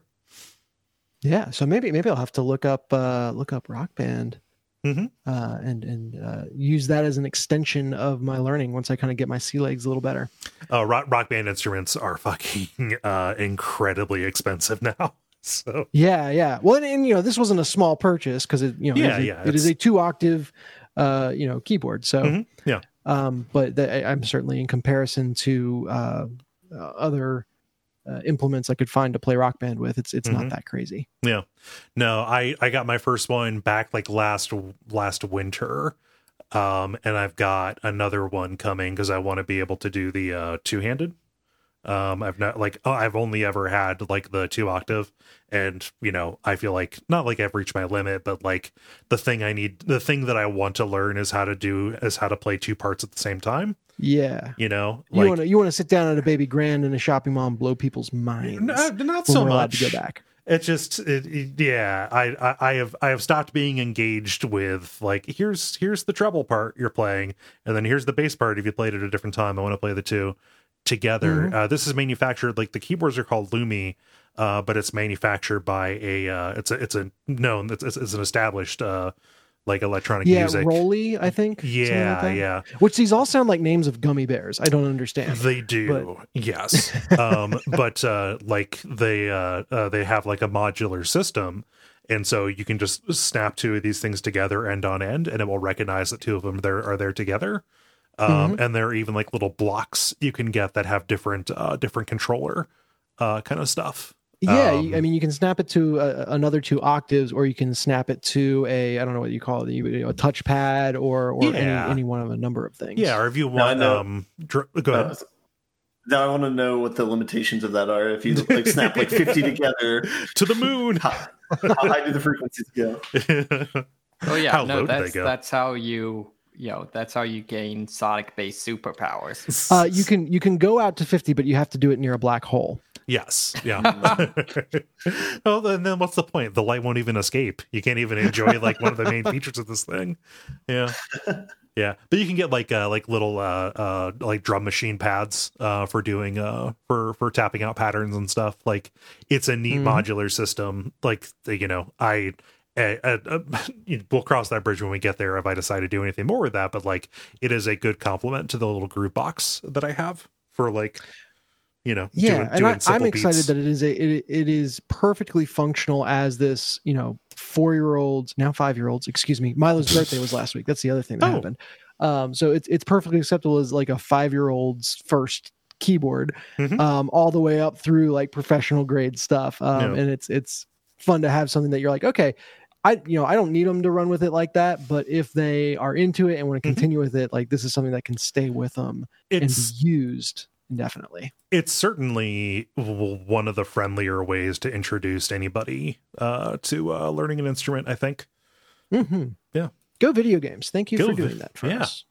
Yeah, so maybe maybe I'll have to look up uh, look up Rock Band Mhm. uh, and and uh, use that as an extension of my learning once I kind of get my sea legs a little better. Uh, rock, rock band instruments are fucking uh, incredibly expensive now. So Yeah, yeah. Well, and, and you know, this wasn't a small purchase because it you know Yeah, it is a, yeah, it is it's- a two octave uh, you know keyboard. So Mhm. Yeah. um, but the, I- I'm certainly in comparison to uh, uh, other uh, implements I could find to play Rock Band with. It's it's Mhm. not that crazy. Yeah, no, I I got my first one back like last last winter, um, and I've got another one coming because I want to be able to do the uh, two handed. Um, I've not like oh, I've only ever had like the two octave, and you know I feel like not like I've reached my limit, but like the thing I need, the thing that I want to learn is how to do is how to play two parts at the same time. Yeah. You know, You like want to you want to sit down at a baby grand in a shopping mall and blow people's minds. no, not when so we're allowed much. to go back. It just, it, it- yeah. I, I, I have, I have stopped being engaged with like, here's, here's the treble part you're playing, and then here's the bass part. If you played at a different time, I want to play the two together. Mhm. Uh, this is manufactured like the keyboards are called Lumi, uh, but it's manufactured by a, uh, it's a, it's a known, it's, it's, it's an established, uh, like electronic Yeah, music. Rolly, I think. something like Yeah, that. yeah. Which these all sound like names of gummy bears. I don't understand. They do, yes. um, but uh, like they uh, uh, they have like a modular system, and so you can just snap two of these things together end on end, and it will recognize that two of them there are there together. Um, And there are even like little blocks you can get that have different uh, different controller uh, kind of stuff. Yeah, Um, you- I mean, you can snap it to a, another two octaves, or you can snap it to a I don't know what you call it, you know, a touchpad, or or Yeah. any, any one of a number of things. Yeah, or if you No, I want, know. um, dr- go ahead. Uh, now I want to know what the limitations of that are. If you like snap like fifty together, To the moon. how, how high do the frequencies go? Oh yeah, How no, low do they that's go? that's how you you know that's how you gain Sonic-based superpowers. Uh, you can you can go out to fifty, but you have to do it near a black hole. Yes. Yeah. Well, then, then what's the point? The light won't even escape. You can't even enjoy like one of the main features of this thing. Yeah. Yeah. But you can get like uh like little uh uh like drum machine pads uh for doing uh for for tapping out patterns and stuff. Like it's a neat Mhm. modular system. Like you know, I uh, uh, uh, we'll cross that bridge when we get there if I decide to do anything more with that, but like it is a good complement to the little group box that I have for like you know, Yeah, doing, and doing I, I'm simple excited beats. that it is a it, it is perfectly functional as this, you know, four year olds now five year olds. Excuse me, Milo's birthday was last week. That's the other thing that Oh. happened. Um, so it's it's perfectly acceptable as like a five year old's first keyboard, Mhm. um, all the way up through like professional grade stuff. Um, Yeah. and it's it's fun to have something that you're like, okay, I you know I don't need them to run with it like that, but if they are into it and want to Mhm. continue with it, like this is something that can stay with them and It's be used indefinitely. it's certainly w- one of the friendlier ways to introduce anybody uh, to uh, learning an instrument, I think. Mm-hmm. Yeah. Go video games. Thank you Go for vi- doing that for yeah. us.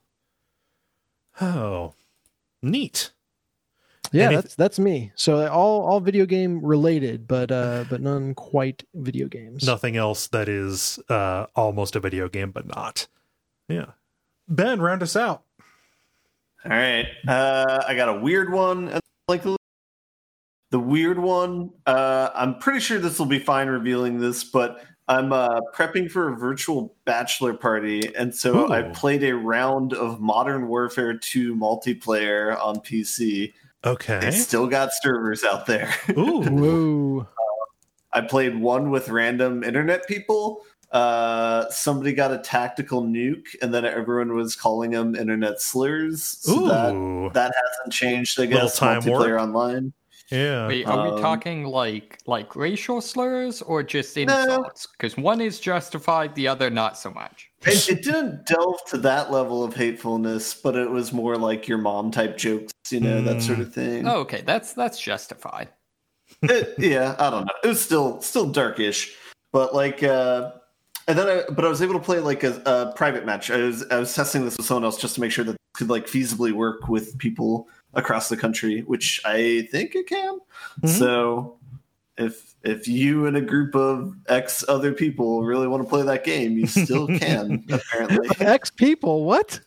Oh, neat. Yeah, Anyth- that's that's me. So all all video game related, but uh, but none quite video games. Nothing else that is uh, almost a video game, but not. Yeah. Ben, round us out. All right, uh, I got a weird one. and Like the, the weird one, uh, I'm pretty sure this will be fine revealing this, but I'm uh, prepping for a virtual bachelor party, and so Ooh. I played a round of Modern Warfare two multiplayer on P C. Okay. They still got servers out there. Ooh. Whoa. I played one with random internet people. Uh, somebody got a tactical nuke, and then everyone was calling them internet slurs. So Ooh. that, that hasn't changed, I Little guess. time Multiplayer warp. online. Yeah. Wait, are Um, we talking like like racial slurs or just No. insults? Because one is justified, the other not so much. It, it didn't delve to that level of hatefulness, but it was more like your mom type jokes, you know, that sort of thing. Oh, okay, that's that's justified. It, yeah, I don't know. It was still still darkish, but like, uh, and then I, but I was able to play like a, a private match. I was I was testing this with someone else just to make sure that it could like feasibly work with people across the country, which I think it can. Mhm. So if if you and a group of X other people really want to play that game, you still can. Apparently, X people, what?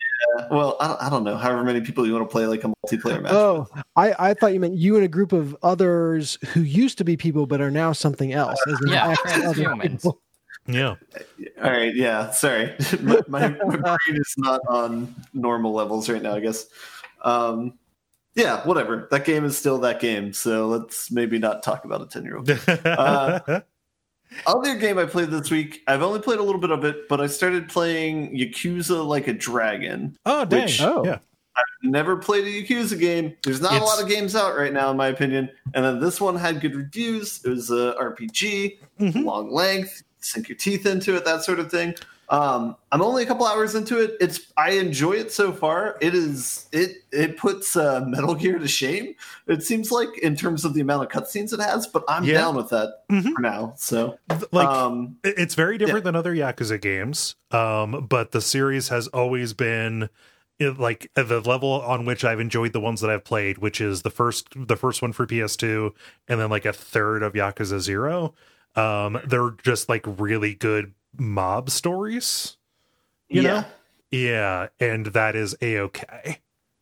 well, I don't, I don't know. However many people you want to play like a multiplayer match. Oh, I, I thought you meant you and a group of others who used to be people but are now something else. As in Yeah, X other transhumans. people. Yeah. All right, yeah. Sorry, my, my, my brain is not on normal levels right now, I guess. Um, yeah, whatever. That game is still that game, so let's maybe not talk about a ten-year-old. Uh, Other game I played this week, I've only played a little bit of it, but I started playing Yakuza Like a Dragon. oh, dang. which- Oh. Yeah. Never played a Yakuza game. There's not a It's- lot of games out right now, in my opinion. And then this one had good reviews. It was a R P G, Mhm. long length, sink your teeth into it, that sort of thing. Um, I'm only a couple hours into it. It's I enjoy it so far. It is it it puts uh, Metal Gear to shame. It seems like in terms of the amount of cutscenes it has, but I'm Yeah. down with that Mhm. for now. So Like, um, it- it's very different than other Yakuza games, um, but the series has always been it, like at the level on which I've enjoyed the ones that I've played, which is the first the first one for P S two, and then like a third of Yakuza Zero. Um, they're just like really good mob stories, you yeah. know? Yeah, and that is a-okay.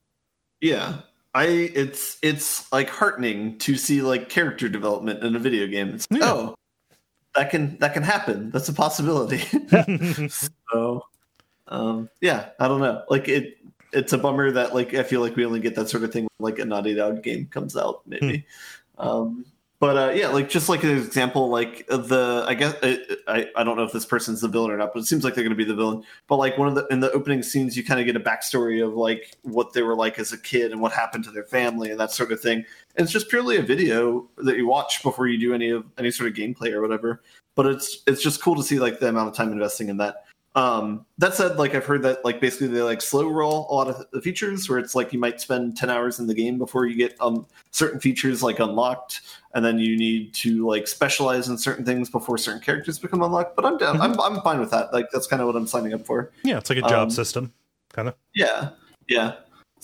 Yeah. I it's it's like heartening to see like character development in a video game. It's Yeah. oh that can that can happen. That's a possibility. so um yeah, I don't know. Like it it's a bummer that like I feel like we only get that sort of thing when like a Naughty Dog game comes out, maybe. um But uh, yeah, like just like an example, like the I guess I I don't know if this person's the villain or not, but it seems like they're going to be the villain. But like one of the in the opening scenes, you kind of get a backstory of like what they were like as a kid and what happened to their family and that sort of thing. And it's just purely a video that you watch before you do any of any sort of gameplay or whatever. But it's it's just cool to see like the amount of time investing in that. Um, that said, like I've heard that like basically they like slow roll a lot of the features where it's like you might spend ten hours in the game before you get um certain features like unlocked, and then you need to like specialize in certain things before certain characters become unlocked. But I'm down. Mm-hmm. I'm I'm fine with that. Like that's kind of what I'm signing up for. Yeah, it's like a job Um, system, kind of. Yeah, yeah.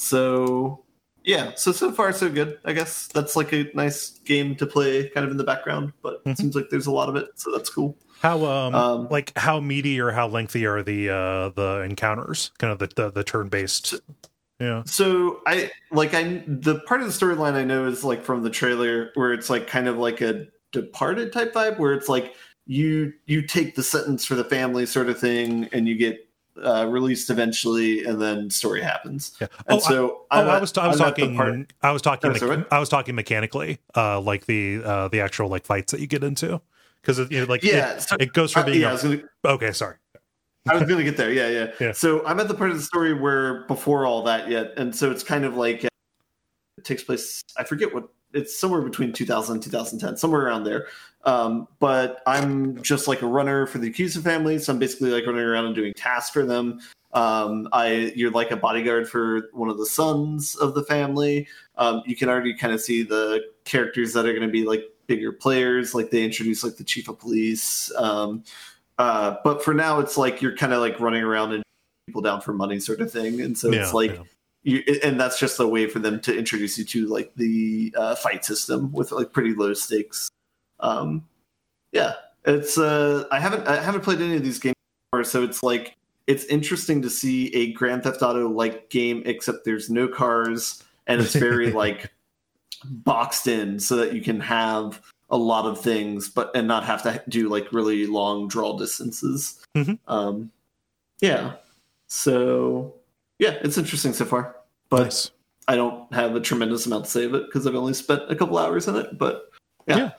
So yeah, so so far so good. I guess that's like a nice game to play, kind of in the background. But Mhm. it seems like there's a lot of it, so that's cool. How um, Um, like how meaty or how lengthy are the uh the encounters? Kind of the the, the turn based. Yeah. So I like I the part of the storyline I know is like from the trailer where it's like kind of like a Departed type vibe where it's like you you take the sentence for the family sort of thing and you get uh, released eventually and then story happens. Yeah. And Oh, so I, oh, I'm I at- was I was I'm at the talking part- I was talking Oh, me- sorry? I was talking mechanically, uh, like the uh the actual like fights that you get into, because it, you know, like Yeah, it, so- it goes from uh, being yeah, I a- was gonna, okay, sorry. I was going to get there. Yeah, yeah, Yeah. So I'm at the part of the story where before all that yet, and so it's kind of like uh, it takes place. I forget what it's somewhere between two thousand and two thousand ten, somewhere around there. Um, but I'm just like a runner for the Yakuza family, so I'm basically like running around and doing tasks for them. Um, I you're like a bodyguard for one of the sons of the family. Um, you can already kind of see the characters that are going to be like bigger players. Like they introduce like the chief of police. Um, Uh, but for now, it's like you're kind of like running around and people down for money sort of thing, and so Yeah, it's like, yeah. you, and that's just a way for them to introduce you to like the uh, fight system with like pretty low stakes. Um, yeah, it's uh, I haven't I haven't played any of these games before, so it's like it's interesting to see a Grand Theft Auto like game, except there's no cars and it's very like boxed in, so that you can have a lot of things, but and not have to do like really long draw distances. Mm-hmm. Um, yeah. So yeah, it's interesting so far, but Nice. I don't have a tremendous amount to say of it because I've only spent a couple hours in it. But yeah. Yeah.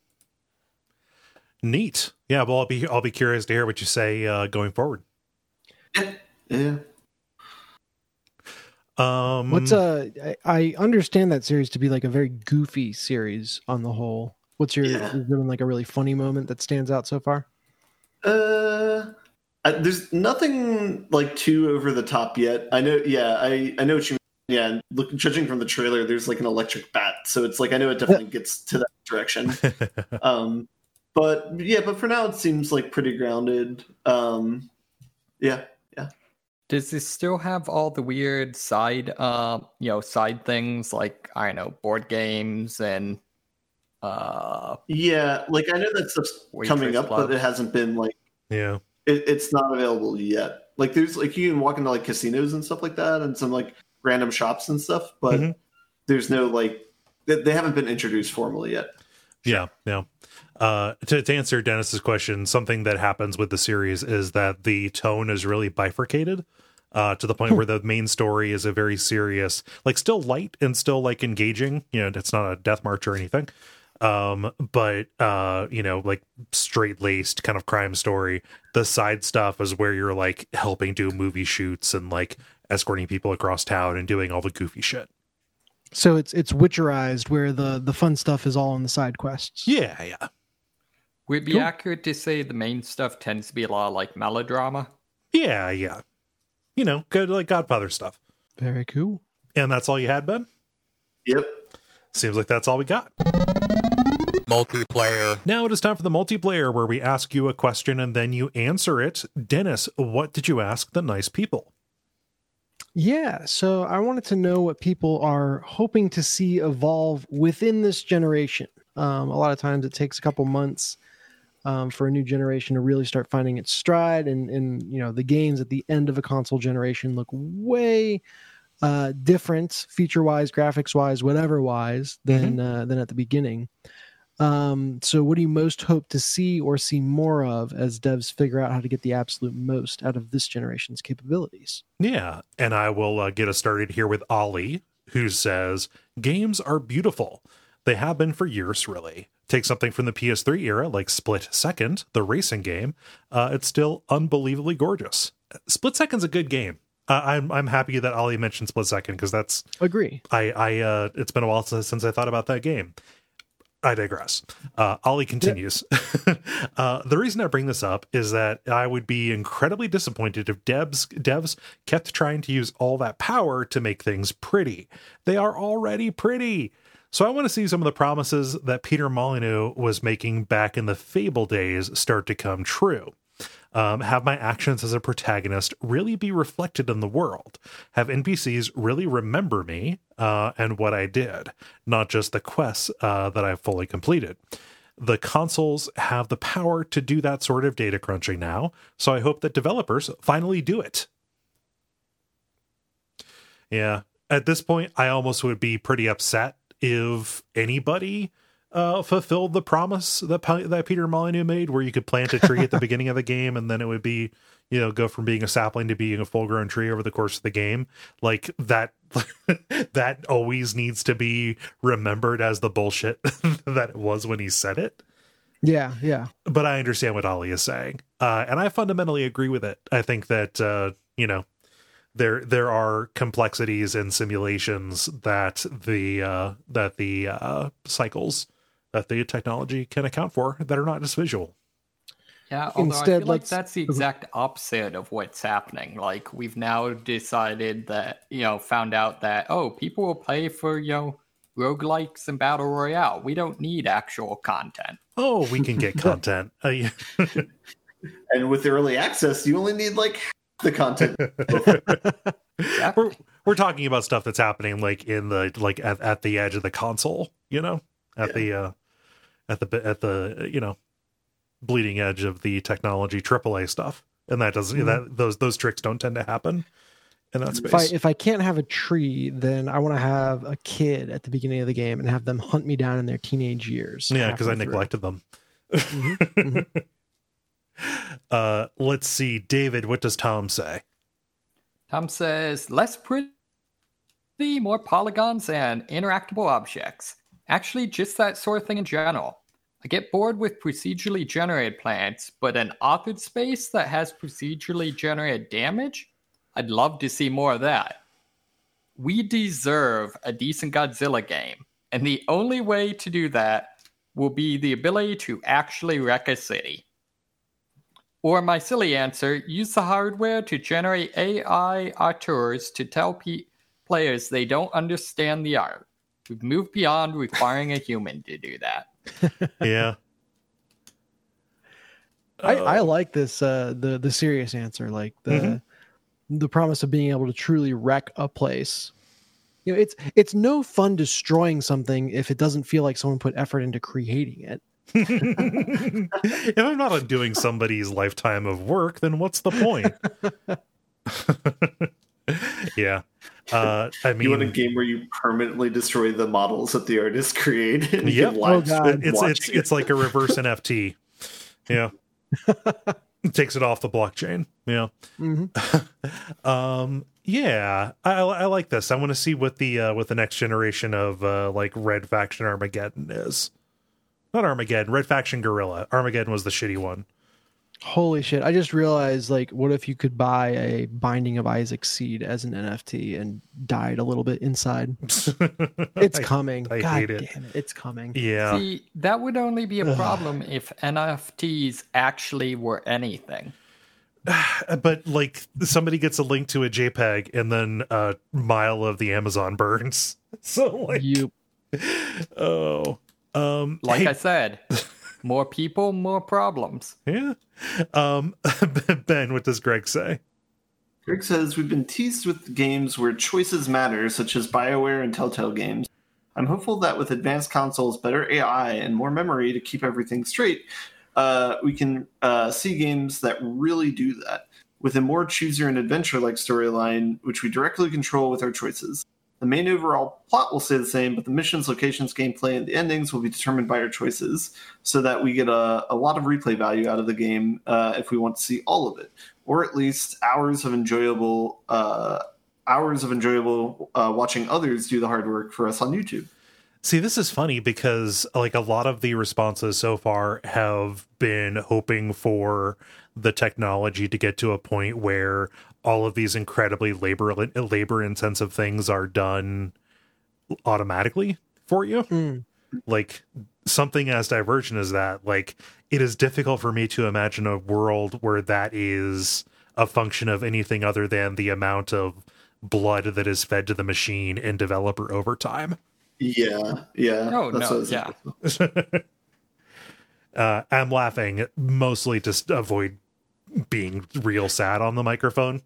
Neat. Yeah. Well, I'll be I'll be curious to hear what you say uh, going forward. Yeah. yeah. Um, What's uh? I, I understand that series to be like a very goofy series on the whole. What's your Yeah. is there been like a really funny moment that stands out so far? Uh, I, there's nothing like too over the top yet. I know. Yeah, I I know what you mean. Yeah, and look, judging from the trailer, there's like an electric bat, so it's like I know it definitely gets to that direction. um, but yeah, but for now it seems like pretty grounded. Um, yeah, yeah. Does this still have all the weird side, uh, you know, side things like, I don't know, board games and uh, Yeah, like I know that stuff's Waitress coming up, Club. but it hasn't been like yeah. it, it's not available yet. Like there's like you can walk into like casinos and stuff like that, and some like random shops and stuff, but Mhm. there's no like they, they haven't been introduced formally yet. Yeah, yeah. Uh, to, to answer Dennis's question, something that happens with the series is that the tone is really bifurcated uh, to the point where the main story is a very serious, like still light and still like engaging. You know, it's not a death march or anything, um, but uh, you know, like straight laced kind of crime story. The side stuff is where you're like helping do movie shoots and like escorting people across town and doing all the goofy shit. So it's it's Witcherized, where the the fun stuff is all on the side quests. Yeah, yeah. would it be Cool. accurate to say the main stuff tends to be a lot of like melodrama? Yeah, yeah. You know, good like Godfather stuff. Very cool. And that's all you had, Ben? Yep. Seems like that's all we got. Multiplayer. Now it is time for the multiplayer where we ask you a question and then you answer it. Dennis, what did you ask the nice people? Yeah, so I wanted to know what people are hoping to see evolve within this generation. Um, a lot of times it takes a couple months um, for a new generation to really start finding its stride, and and you know the games at the end of a console generation look way uh, different, feature-wise, graphics-wise, whatever-wise, than uh, than at the beginning. Um, so what do you most hope to see or see more of as devs figure out how to get the absolute most out of this generation's capabilities? Yeah, and I will uh, get us started here with Ollie, who says, games are beautiful. They have been for years, really. Take something from the P S three era, like Split Second, the racing game. Uh, it's still unbelievably gorgeous. Split Second's a good game. Uh, I'm I'm happy that Ollie mentioned Split Second, because that's Agree. I I uh, it's been a while since, since I thought about that game. I digress. Uh, Ollie continues. uh, the reason I bring this up is that I would be incredibly disappointed if devs, devs kept trying to use all that power to make things pretty. They are already pretty. So I want to see some of the promises that Peter Molyneux was making back in the Fable days start to come true. Um, have my actions as a protagonist really be reflected in the world. Have N P Cs really remember me uh, and what I did, not just the quests uh, that I've fully completed. The consoles have the power to do that sort of data crunching now, so I hope that developers finally do it. Yeah, at this point, I almost would be pretty upset if anybody Uh, fulfilled the promise that that Peter Molyneux made, where you could plant a tree at the beginning of the game, and then it would be, you know, go from being a sapling to being a full-grown tree over the course of the game. Like that, that always needs to be remembered as the bullshit that it was when he said it. Yeah, yeah. But I understand what Ollie is saying, uh, and I fundamentally agree with it. I think that uh, you know, there there are complexities and simulations that the uh, that the uh, cycles. that the technology can account for that are not just visual. Yeah, although Instead, I feel like let's- that's the exact opposite of what's happening. Like, we've now decided that, you know, found out that, oh, people will play for, you know, roguelikes and Battle Royale. We don't need actual content. Oh, we can get content. Uh, yeah. And with the early access, you only need like half the content. Exactly. we're we're talking about stuff that's happening like in the like at, at the edge of the console, you know, at Yeah. the uh, at the at the you know bleeding edge of the technology triple A stuff, and that doesn't Mhm. that those those tricks don't tend to happen in that If I space. if I can't have a tree, then I want to have a kid at the beginning of the game and have them hunt me down in their teenage years. Yeah, because I halfway through. neglected them. Mhm, mhm. uh, let's see, David. What does Tom say? Tom says, less pretty, more polygons and interactable objects. Actually, just that sort of thing in general. I get bored with procedurally generated plants, but an authored space that has procedurally generated damage? I'd love to see more of that. We deserve a decent Godzilla game, and the only way to do that will be the ability to actually wreck a city. Or my silly answer, use the hardware to generate A I auteurs to tell pe- players they don't understand the art. We've moved beyond requiring a human to do that. Yeah. I, Uh, I like this uh the the serious answer, like the Mhm. the promise of being able to truly wreck a place. You know, it's it's no fun destroying something if it doesn't feel like someone put effort into creating it. if I'm not undoing somebody's lifetime of work, then what's the point? Yeah. Uh, I mean, You want a game where you permanently destroy the models that the artist created? And you Yep. can live Oh, God. it's watch it's it. it's like a reverse N F T. Yeah. It takes it off the blockchain. Yeah. Mhm. Um. Yeah. I I like this. I want to see what the uh, what the next generation of uh, like Red Faction Armageddon is. Not Armageddon. Red Faction Gorilla. Armageddon was the shitty one. Holy shit! I just realized, like, what if you could buy a Binding of Isaac seed as an N F T and died a little bit inside? It's I- coming. I God hate it. damn it! It's coming. Yeah. See, that would only be a problem if N F Ts actually were anything. But like somebody gets a link to a JPEG and then a mile of the Amazon burns. So like, You oh, um, Like hey, I said, more people, more problems. yeah. Um, Ben, what does Greg say? Greg says, we've been teased with games where choices matter, such as BioWare and Telltale games. I'm hopeful that with advanced consoles, better A I, and more memory to keep everything straight, uh, we can uh, see games that really do that, with a more chooser and adventure-like storyline, which we directly control with our choices. The main overall plot will stay the same, but the missions, locations, gameplay, and the endings will be determined by our choices, so that we get a, a lot of replay value out of the game uh, if we want to see all of it, or at least hours of enjoyable uh, hours of enjoyable uh, watching others do the hard work for us on YouTube. See, this is funny because like a lot of the responses so far have been hoping for the technology to get to a point where all of these incredibly labor labor intensive things are done automatically for you. Mm. Like something as divergent as that, like it is difficult for me to imagine a world where that is a function of anything other than the amount of blood that is fed to the machine and developer overtime. Yeah, yeah. Oh, that's no, what I was yeah. thinking. uh, I'm laughing mostly to s- avoid being real sad on the microphone.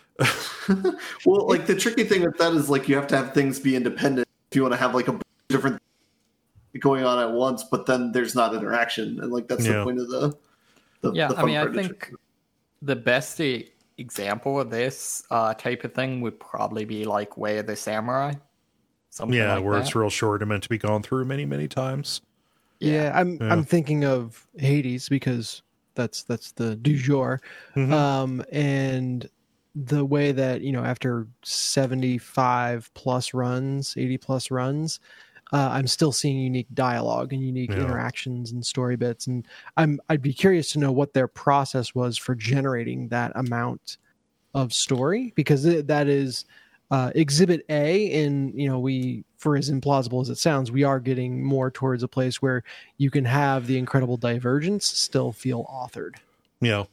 Well, like the tricky thing with that is like you have to have things be independent if you want to have like a bunch of different going on at once, but then there's not interaction, and like that's Yeah. the point of the. the Yeah, the I fun mean, I part of the think trick. the best e- example of this uh, type of thing would probably be like Way of the Samurai. Something Yeah, like where that. it's real short and meant to be gone through many, many times. Yeah, I'm Yeah. I'm thinking of Hades because that's that's the du jour. Mhm. Um, and the way that, you know, after seventy-five plus runs, eighty plus runs, uh, I'm still seeing unique dialogue and unique Yeah. interactions and story bits. And I'm I'd be curious to know what their process was for generating that amount of story, because it, that is uh, exhibit A. And, you know, we, for as implausible as it sounds, we are getting more towards a place where you can have the incredible divergence still feel authored. You know,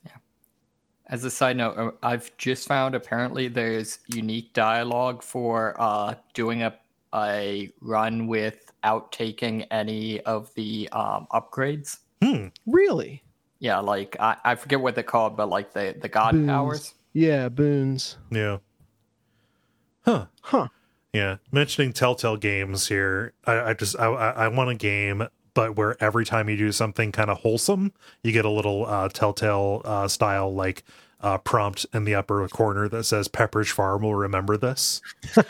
As a side note, uh, I've just found apparently there's unique dialogue for uh, doing a a run without taking any of the um, upgrades. hmm. Really? Yeah, like I, I forget what they're called, but like the the god Boons. powers. Yeah, boons. Yeah. Huh. Huh. Yeah. Mentioning Telltale games here, I, I just I, I I want a game, but where every time you do something kind of wholesome, you get a little uh, Telltale uh, style like uh, prompt in the upper corner that says Pepperidge Farm will remember this.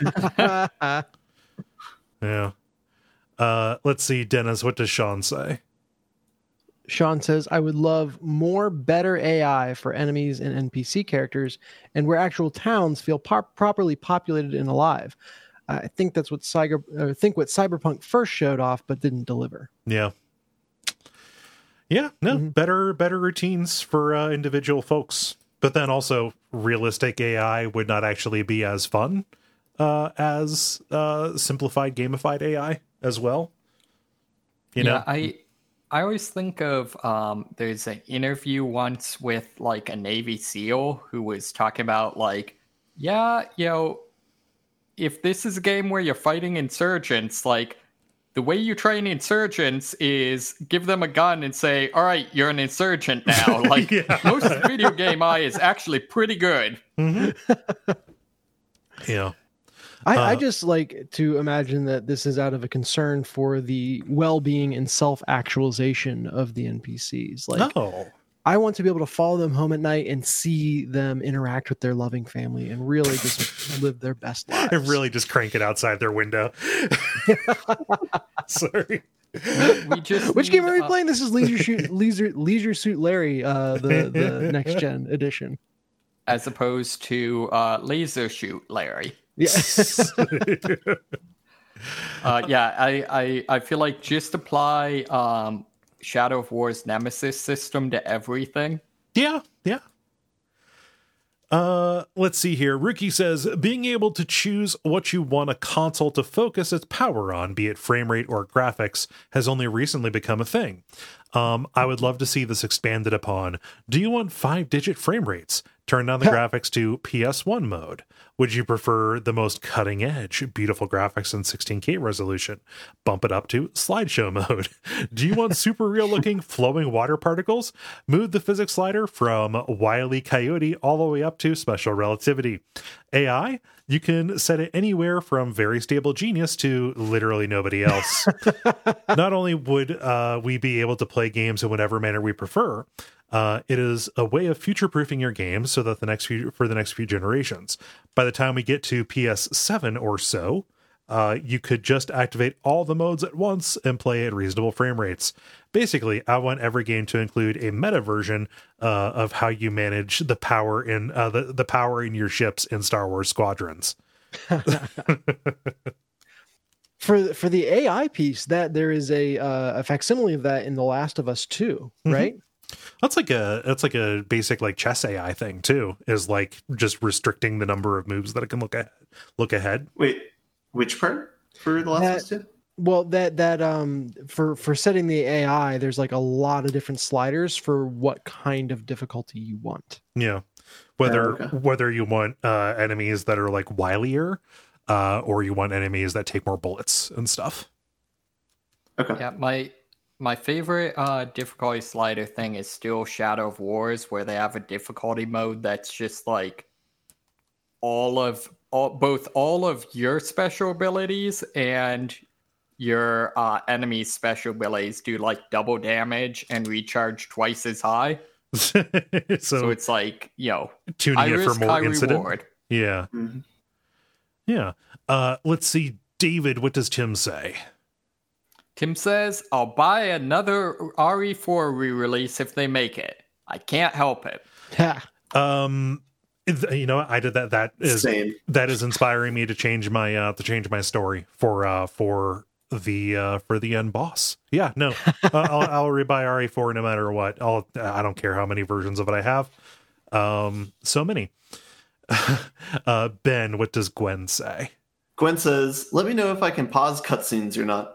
Yeah. Uh, let's see, Dennis, what does Sean say? Sean says, I would love more better A I for enemies and N P C characters and where actual towns feel pop- properly populated and alive. I think that's what Cyber, uh, think what Cyberpunk first showed off, but didn't deliver. Yeah. Yeah, no, Mm-hmm. better better routines for uh, individual folks. But then also, realistic A I would not actually be as fun uh, as uh, simplified, gamified A I as well. You yeah, know? I I always think of um, there's an interview once with like a Navy SEAL who was talking about like, yeah, you know, if this is a game where you're fighting insurgents, like the way you train insurgents is give them a gun and say, all right, you're an insurgent now. Like Yeah. most video game A I is actually pretty good. Mm-hmm. Yeah. I, Uh, I just like to imagine that this is out of a concern for the well-being and self-actualization of the N P Cs. Like, Oh. I want to be able to follow them home at night and see them interact with their loving family and really just live their best lives. And really just crank it outside their window. Sorry. We just Which game need, are we uh, playing? This is Leisure Suit Leisure, Leisure Suit Larry, uh, the the next gen edition. as opposed to uh, Laser Shoot Larry. Yeah. Uh, yeah, I, I, I feel like just apply um, Shadow of War's Nemesis system to everything. Yeah, yeah. Uh, let's see here. Rookie says, being able to choose what you want a console to focus its power on, be it frame rate or graphics, has only recently become a thing. Um, I would love to see this expanded upon. Do you want five-digit frame rates? Turn down the graphics to P S one mode. Would you prefer the most cutting-edge, beautiful graphics in sixteen K resolution? Bump it up to slideshow mode. Do you want super real-looking flowing water particles? Move the physics slider from Wile E. Coyote all the way up to special relativity. A I? You can set it anywhere from very stable genius to literally nobody else. Not only would uh, we be able to play games in whatever manner we prefer, uh, it is a way of future-proofing your games so that the next few for the next few generations. By the time we get to P S seven or so, uh, you could just activate all the modes at once and play at reasonable frame rates. Basically, I want every game to include a meta version uh, of how you manage the power in uh, the the power in your ships in Star Wars Squadrons. for for the A I piece, that there is a uh, a facsimile of that in The Last of Us two, Mhm. right? That's like a that's like a basic like chess A I thing too. Is like just restricting the number of moves that it can look ahead. Look ahead. Wait, which part for the last That- of Us two? Well, that that um for for setting the A I, there's like a lot of different sliders for what kind of difficulty you want. Yeah. Whether Oh, okay. whether you want uh, enemies that are like wilier, uh, or you want enemies that take more bullets and stuff. Okay. Yeah, my my favorite uh, difficulty slider thing is still Shadow of Wars, where they have a difficulty mode that's just like all of all both all of your special abilities and your uh, enemy's special abilities do like double damage and recharge twice as high. so, So it's like, you know, tuning I it for risk, more high incident. reward. Yeah. Mhm. Yeah. Uh, let's see, David. What does Tim say? Tim says, I'll buy another R E four re-release if they make it. I can't help it. Yeah. Um, it- you know, I did that. That is Same. that is inspiring me to change my uh to change my story for uh for the uh for the end boss. Yeah, no, uh, I'll, I'll rebuy R E four no matter what. I'll I don't care how many versions of it I have. Um, so many. uh, Ben, what does Gwen say? Gwen says, "Let me know if I can pause cutscenes or not."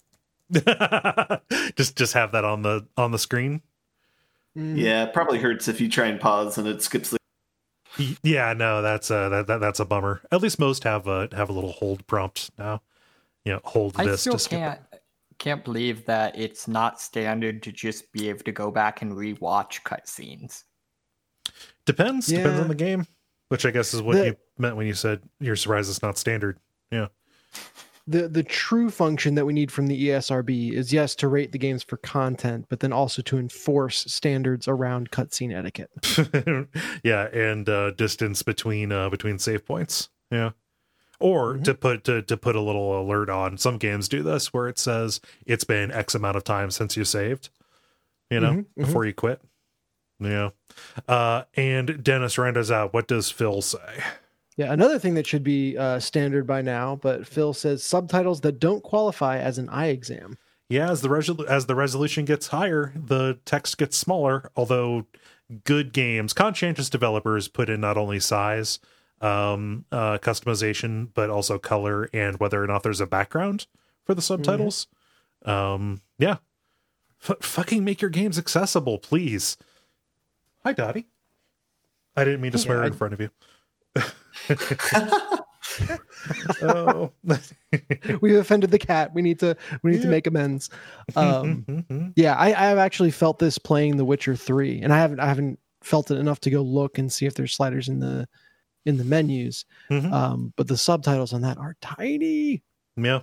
just just have that on the on the screen. Mhm. Yeah, it probably hurts if you try and pause and it skips the. Y- Yeah, no, that's a that, that that's a bummer. At least most have a have a little hold prompt now. You know, hold I this still to skip it. can't can't believe that it's not standard to just be able to go back and rewatch cutscenes. Depends. Depends Yeah. on the game. Which I guess is what The- you meant when you said you're surprised it's not standard. Yeah. the the true function that we need from the E S R B is, yes, to rate the games for content, but then also to enforce standards around cutscene etiquette. Yeah, and uh, distance between uh, between save points. Yeah. Or mm-hmm. to put to, to put a little alert on. Some games do this where it says it's been X amount of time since you saved, you know, mm-hmm, before mm-hmm. you quit. Yeah. Uh, and Dennis rounds out. What does Phil say? Yeah, another thing that should be uh, standard by now, but Phil says subtitles that don't qualify as an eye exam. Yeah, as the resol- as the resolution gets higher, the text gets smaller. Although good games, conscientious developers put in not only size, um, uh, customization, but also color and whether or not there's a background for the subtitles. Mm-hmm. Um, yeah, F- fucking make your games accessible, please. Hi, Dottie. I didn't mean to swear yeah, in front of you. Oh. We've offended the cat. We need to we need yeah. to make amends. Um, yeah, I, I have actually felt this playing The Witcher three, and I haven't I haven't felt it enough to go look and see if there's sliders in the in the menus. Mm-hmm. Um, but the subtitles on that are tiny. Yeah.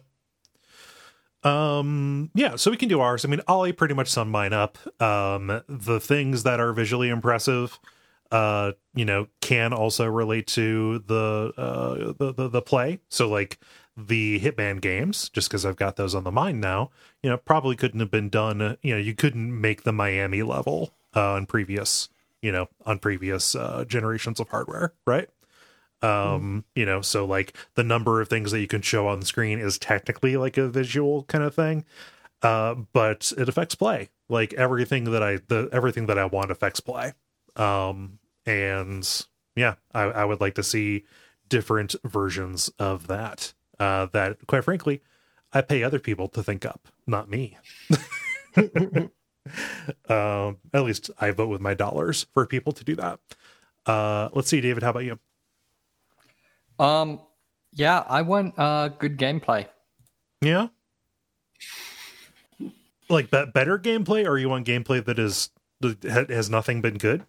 Um, yeah, so we can do ours. I mean, Ollie pretty much summed mine up. Um, the things that are visually impressive, uh, you know, can also relate to the, uh, the, the, the play. So like the Hitman games, just because I've got those on the mind now, you know, probably couldn't have been done. You know, you couldn't make the Miami level, uh, on previous, you know, on previous, uh, generations of hardware, right? Um, you know, so like the number of things that you can show on the screen is technically like a visual kind of thing. Uh, but it affects play. Like everything that I, the, everything that I want affects play. Um, and yeah, I, I would like to see different versions of that. Uh, that quite frankly, I pay other people to think up, not me. um, at least I vote with my dollars for people to do that. Uh, let's see, David, how about you? Um, yeah, I want uh good gameplay. Yeah, like be- better gameplay, or you want gameplay that is that has nothing been good?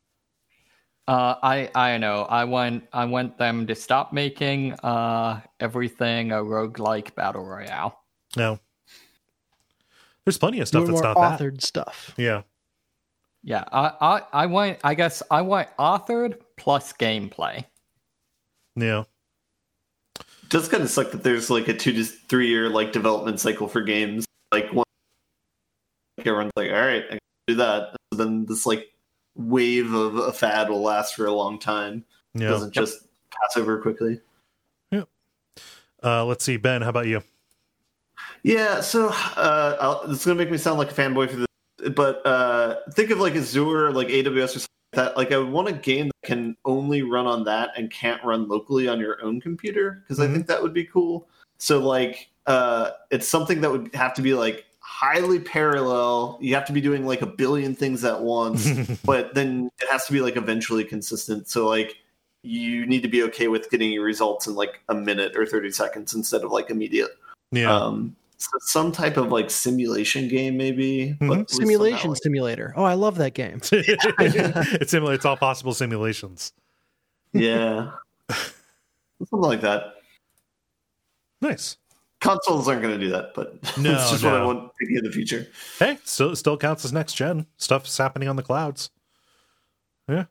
Uh, I I know. I want I want them to stop making uh everything a roguelike battle royale. No, there's plenty of stuff More that's not authored that. stuff. Yeah, yeah. I, I I want. I guess I want authored plus gameplay. Yeah. It does kind of suck that there's like a two to three year like development cycle for games. Like one, like everyone's like, all right, I can do that. And then this like wave of a fad will last for a long time. Yeah. It doesn't Yep. just pass over quickly. Yeah. Uh, let's see, Ben. How about you? Yeah. So uh, I'll, this is gonna make me sound like a fanboy for this, but uh, think of like Azure, like A W S or something. That like I would want a game that can only run on that and can't run locally on your own computer, because mm-hmm. I think that would be cool. So like uh it's something that would have to be like highly parallel. You have to be doing like a billion things at once, but then it has to be like eventually consistent. So like you need to be okay with getting your results in like a minute or thirty seconds instead of like immediate. Yeah. Um So some type of like simulation game, maybe. Mm-hmm. But Simulation like... Simulator. Oh, I love that game. it simulates all possible simulations. Yeah, something like that. Nice. Consoles aren't going to do that, but no, it's just no. what I want to get in the future. Hey, still still counts as next gen. Stuff's happening on the clouds. Yeah.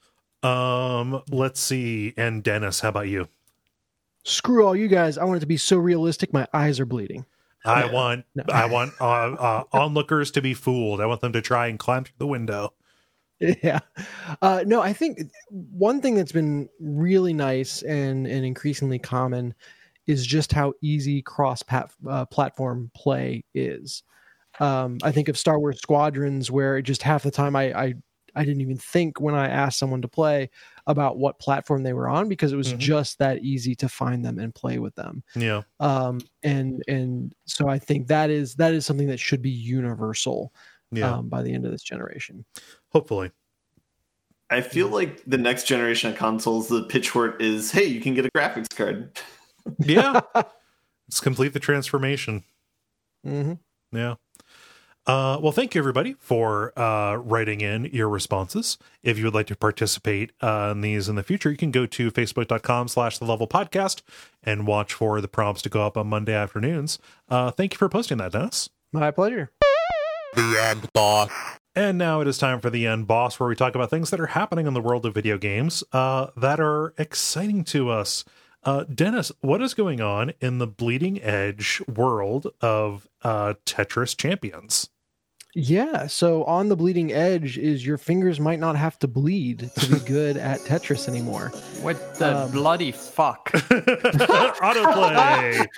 Um. Let's see. And Dennis, how about you? Screw all you guys. I want it to be so realistic, my eyes are bleeding. I want no. I want uh, uh, onlookers to be fooled. I want them to try and climb through the window. Yeah. Uh, no, I think one thing that's been really nice and, and increasingly common is just how easy cross pat, uh, platform play is. Um, I think of Star Wars Squadrons, where just half the time I, I I didn't even think when I asked someone to play about what platform they were on, because it was mm-hmm. just that easy to find them and play with them. Yeah. Um, and, and so I think that is, that is something that should be universal yeah. um, by the end of this generation. Hopefully. I feel like the next generation of consoles, the pitchfork is, hey, you can get a graphics card. Yeah. Let's complete the transformation. Mm-hmm. Yeah. Uh, well, thank you, everybody, for uh, writing in your responses. If you would like to participate uh, in these in the future, you can go to facebook.com slash the level podcast and watch for the prompts to go up on Monday afternoons. Uh, thank you for posting that, Dennis. My pleasure. The end boss. And now it is time for the end boss, where we talk about things that are happening in the world of video games uh, that are exciting to us. Uh, Dennis, what is going on in the bleeding edge world of uh, Tetris Champions? Yeah, so on the bleeding edge is your fingers might not have to bleed to be good at Tetris anymore. What the Um, bloody fuck? Autoplay.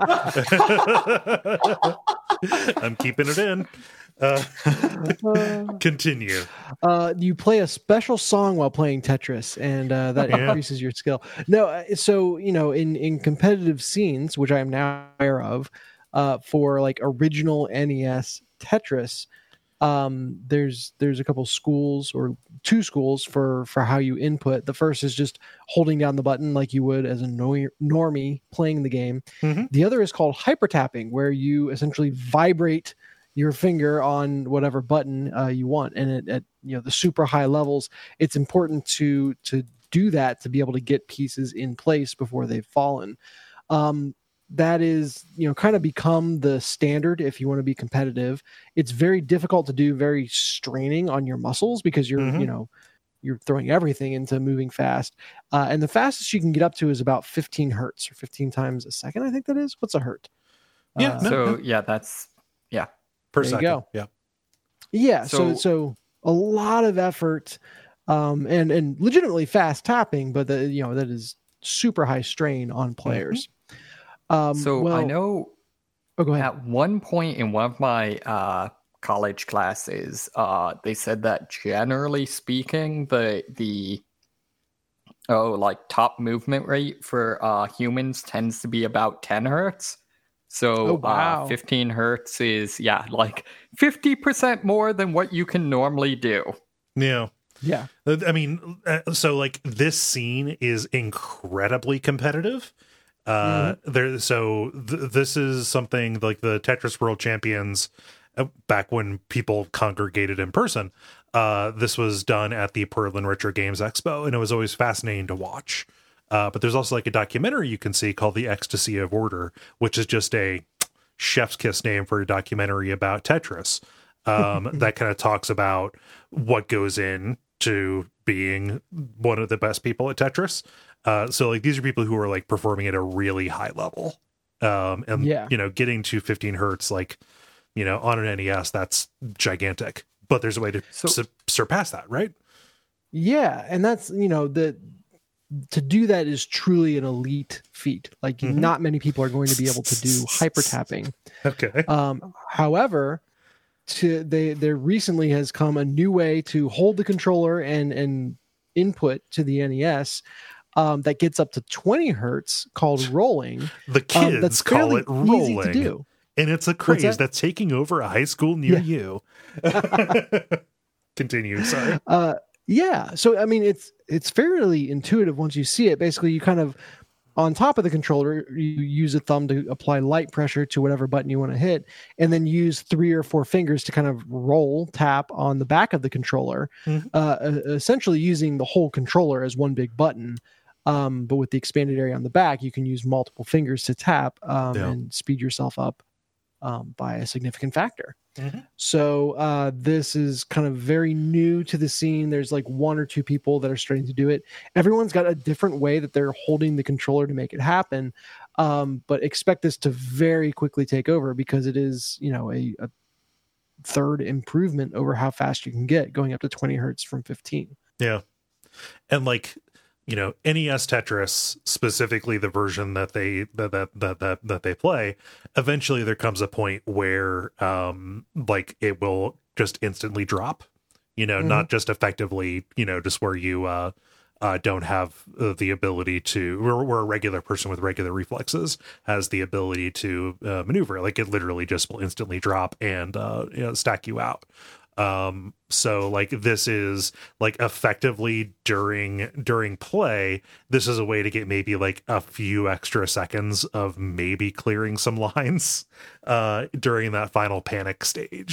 I'm keeping it in. Uh, continue. Uh, you play a special song while playing Tetris, and uh, that Yeah. increases your skill. No, uh, so you know, in in competitive scenes, which I am now aware of, uh, for like original N E S Tetris, um, there's there's a couple schools or two schools for for how you input. The first is just holding down the button like you would as a nor- normie playing the game. Mhm. The other is called hyper tapping, where you essentially vibrate your finger on whatever button uh, you want, and it, at you know the super high levels, it's important to to do that to be able to get pieces in place before they've fallen. Um, that is you know kind of become the standard if you want to be competitive. It's very difficult to do, very straining on your muscles because you're Mhm. you know you're throwing everything into moving fast, uh, and the fastest you can get up to is about fifteen hertz or fifteen times a second. I think that is. What's a hertz? Yeah, Uh, no. So yeah, that's yeah. Per There you second. go. Yeah. Yeah, so So- so a lot of effort, um, and and legitimately fast tapping, but the, you know that is super high strain on players. Um, So well, I know Oh, go ahead. at one point in one of my uh, college classes, uh, they said that generally speaking, the the oh like top movement rate for uh, humans tends to be about ten hertz. So Oh, wow. uh, fifteen hertz is yeah like fifty percent more than what you can normally do. Yeah. Yeah, I mean, uh, so like this scene is incredibly competitive. Uh, there, so th- this is something like the Tetris World Champions uh, back when people congregated in person. Uh, this was done at the Portland Retro Games Expo, and it was always fascinating to watch. Uh, but there's also like a documentary you can see called The Ecstasy of Order, which is just a chef's kiss name for a documentary about Tetris. Um, that kind of talks about what goes in to being one of the best people at Tetris. Uh, so like these are people who are like performing at a really high level. Um, and Yeah. you know, getting to fifteen hertz, like, you know, on an N E S, that's gigantic, but there's a way to So- su- surpass that, right? yeah, and that's you know the to do that is truly an elite feat. Like Mhm. not many people are going to be able to do hyper tapping. Okay. Um, however, to they there recently has come a new way to hold the controller and and input to the N E S um, that gets up to twenty hertz called rolling. The Um, kids that's call fairly it rolling, easy to do. and it's a craze that? that's taking over a high school near Yeah. you. Continue. Sorry. Uh, yeah, so I mean, it's it's fairly intuitive once you see it. Basically, you kind of on top of the controller, you use a thumb to apply light pressure to whatever button you want to hit, and then use three or four fingers to kind of roll tap on the back of the controller, Mhm. uh, e- essentially using the whole controller as one big button. Um, but with the expanded area on the back, you can use multiple fingers to tap um, Yeah. and speed yourself up um, by a significant factor. Mhm. So uh, this is kind of very new to the scene. There's like one or two people that are starting to do it. Everyone's got a different way that they're holding the controller to make it happen. Um, but expect this to very quickly take over because it is, you know, a, a third improvement over how fast you can get, going up to twenty hertz from fifteen. Yeah. And like, you know, N E S Tetris, specifically the version that they that that that that, that they play, eventually there comes a point where um like it will just instantly drop. You know, Mhm. not just effectively, you know, just where you uh uh, don't have uh, the ability to, where, where a regular person with regular reflexes has the ability to uh, maneuver. Like it literally just will instantly drop and uh, you know, stack you out. Um, so like this is like effectively during during play, this is a way to get maybe like a few extra seconds of maybe clearing some lines uh, during that final panic stage.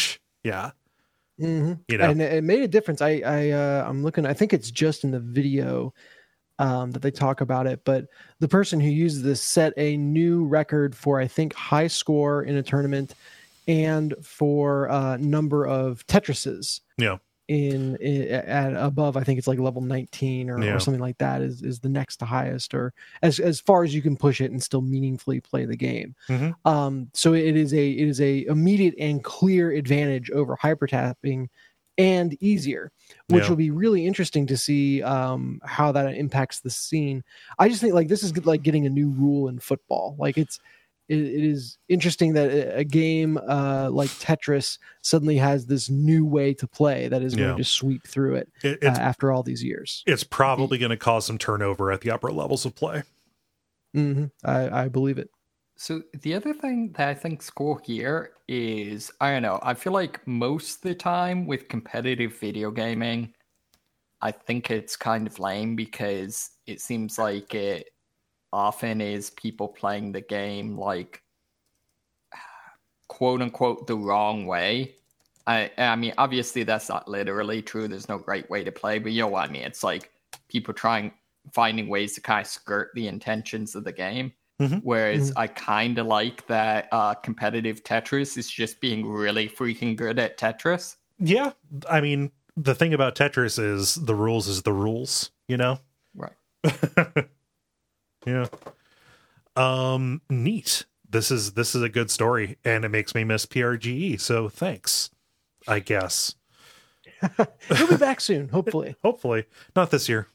Yeah. Mm-hmm. You know, and it made a difference. I, I, uh, I'm looking. I think it's just in the video um, that they talk about it. But the person who used this set a new record for, I think, high score in a tournament, and for uh, number of Tetrises. Yeah. In, in at above, I think it's like level nineteen or, Yeah. or something like that is is the next to highest, or as as far as you can push it and still meaningfully play the game. Mm-hmm. Um, so it is a it is a immediate and clear advantage over hyper tapping, and easier, which Yeah. will be really interesting to see um, how that impacts the scene. I just think like this is like getting a new rule in football. Like it's it, it is interesting that a, a game uh, like Tetris suddenly has this new way to play that is going Yeah. to sweep through it, It, uh, it's after all these years. it's probably going to cause some turnover at the upper levels of play. hmm I, I believe it. So the other thing that I think's cool here is, I don't know, I feel like most of the time with competitive video gaming, I think it's kind of lame because it seems like it often is people playing the game like quote unquote the wrong way. I I mean, obviously that's not literally true. There's no great way to play, but you know what I mean. It's like people trying finding ways to kind of skirt the intentions of the game. Mhm. Whereas I kind of like that uh, competitive Tetris is just being really freaking good at Tetris. Yeah. I mean, the thing about Tetris is the rules is the rules, you know? Right. Yeah. Um, neat. This is this is a good story, and it makes me miss P R G E, so thanks, I guess. He'll be back soon, hopefully. Hopefully. Not this year.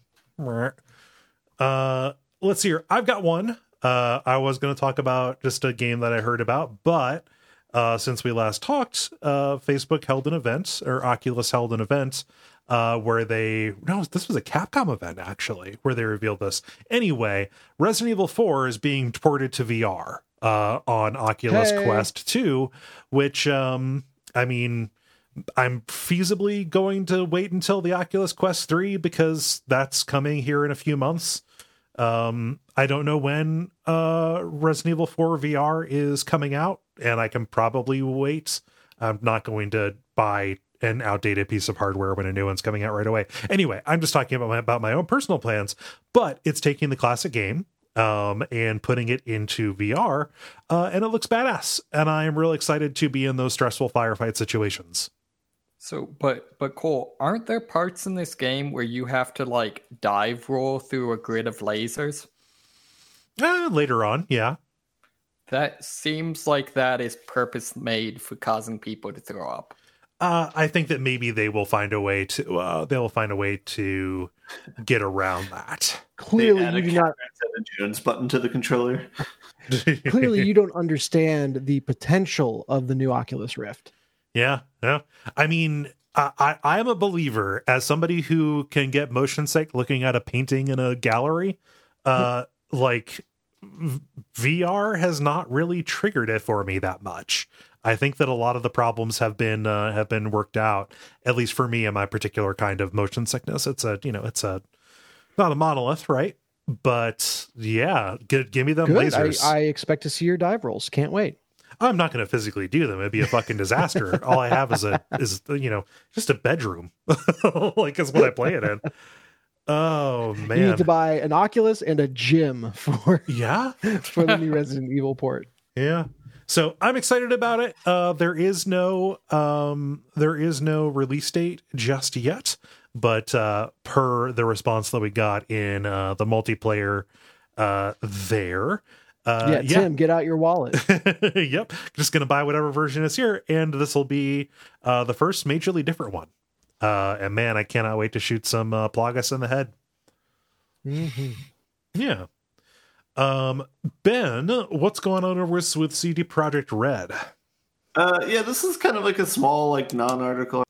Uh, let's see here. I've got one. Uh, I was going to talk about just a game that I heard about, but uh, since we last talked, uh, Facebook held an event, or Oculus held an event, uh, where they, no, this was a Capcom event, actually, where they revealed this. Anyway, Resident Evil four is being ported to V R uh, on Oculus Hey. Quest two, which, um, I mean, I'm feasibly going to wait until the Oculus Quest three because that's coming here in a few months. Um, I don't know when uh, Resident Evil four V R is coming out, and I can probably wait. I'm not going to buy an outdated piece of hardware when a new one's coming out right away. Anyway, I'm just talking about my, about my own personal plans, but it's taking the classic game um, and putting it into V R, uh, and it looks badass, and I am really excited to be in those stressful firefight situations. So, but but Cole, aren't there parts in this game where you have to like dive roll through a grid of lasers? Uh, later on, yeah. That seems like that is purpose made for causing people to throw up. Uh, I think that maybe they will find a way to uh, they will find a way to get around that. Clearly, They add you a do not. Indiana Jones button to the controller. Clearly, you don't understand the potential of the new Oculus Rift. Yeah, yeah. I mean, I, I I am a believer as somebody who can get motion sick looking at a painting in a gallery. Uh, like v- V R has not really triggered it for me that much. I think that a lot of the problems have been uh, have been worked out, at least for me and my particular kind of motion sickness. It's a you know it's a not a monolith, right? But yeah, g- give me them Good. lasers. I, I expect to see your dive rolls. Can't wait. I'm not going to physically do them. It'd be a fucking disaster. All I have is a is you know just a bedroom, like is what I play it in. Oh You need man, to buy an Oculus and a gym for yeah, for the new Resident Evil port. yeah. So I'm excited about it. Uh, there is no um, there is no release date just yet, but uh, per the response that we got in uh, the multiplayer uh, there. Uh, yeah, Tim, get out your wallet. Yep. Just going to buy whatever version is here. And this will be uh, the first majorly different one. Uh, and man, I cannot wait to shoot some uh, Plagas in the head. Mhm. Yeah. Um, Ben, what's going on over with, with C D Projekt Red? Uh, yeah, this is kind of like a small, like non-article.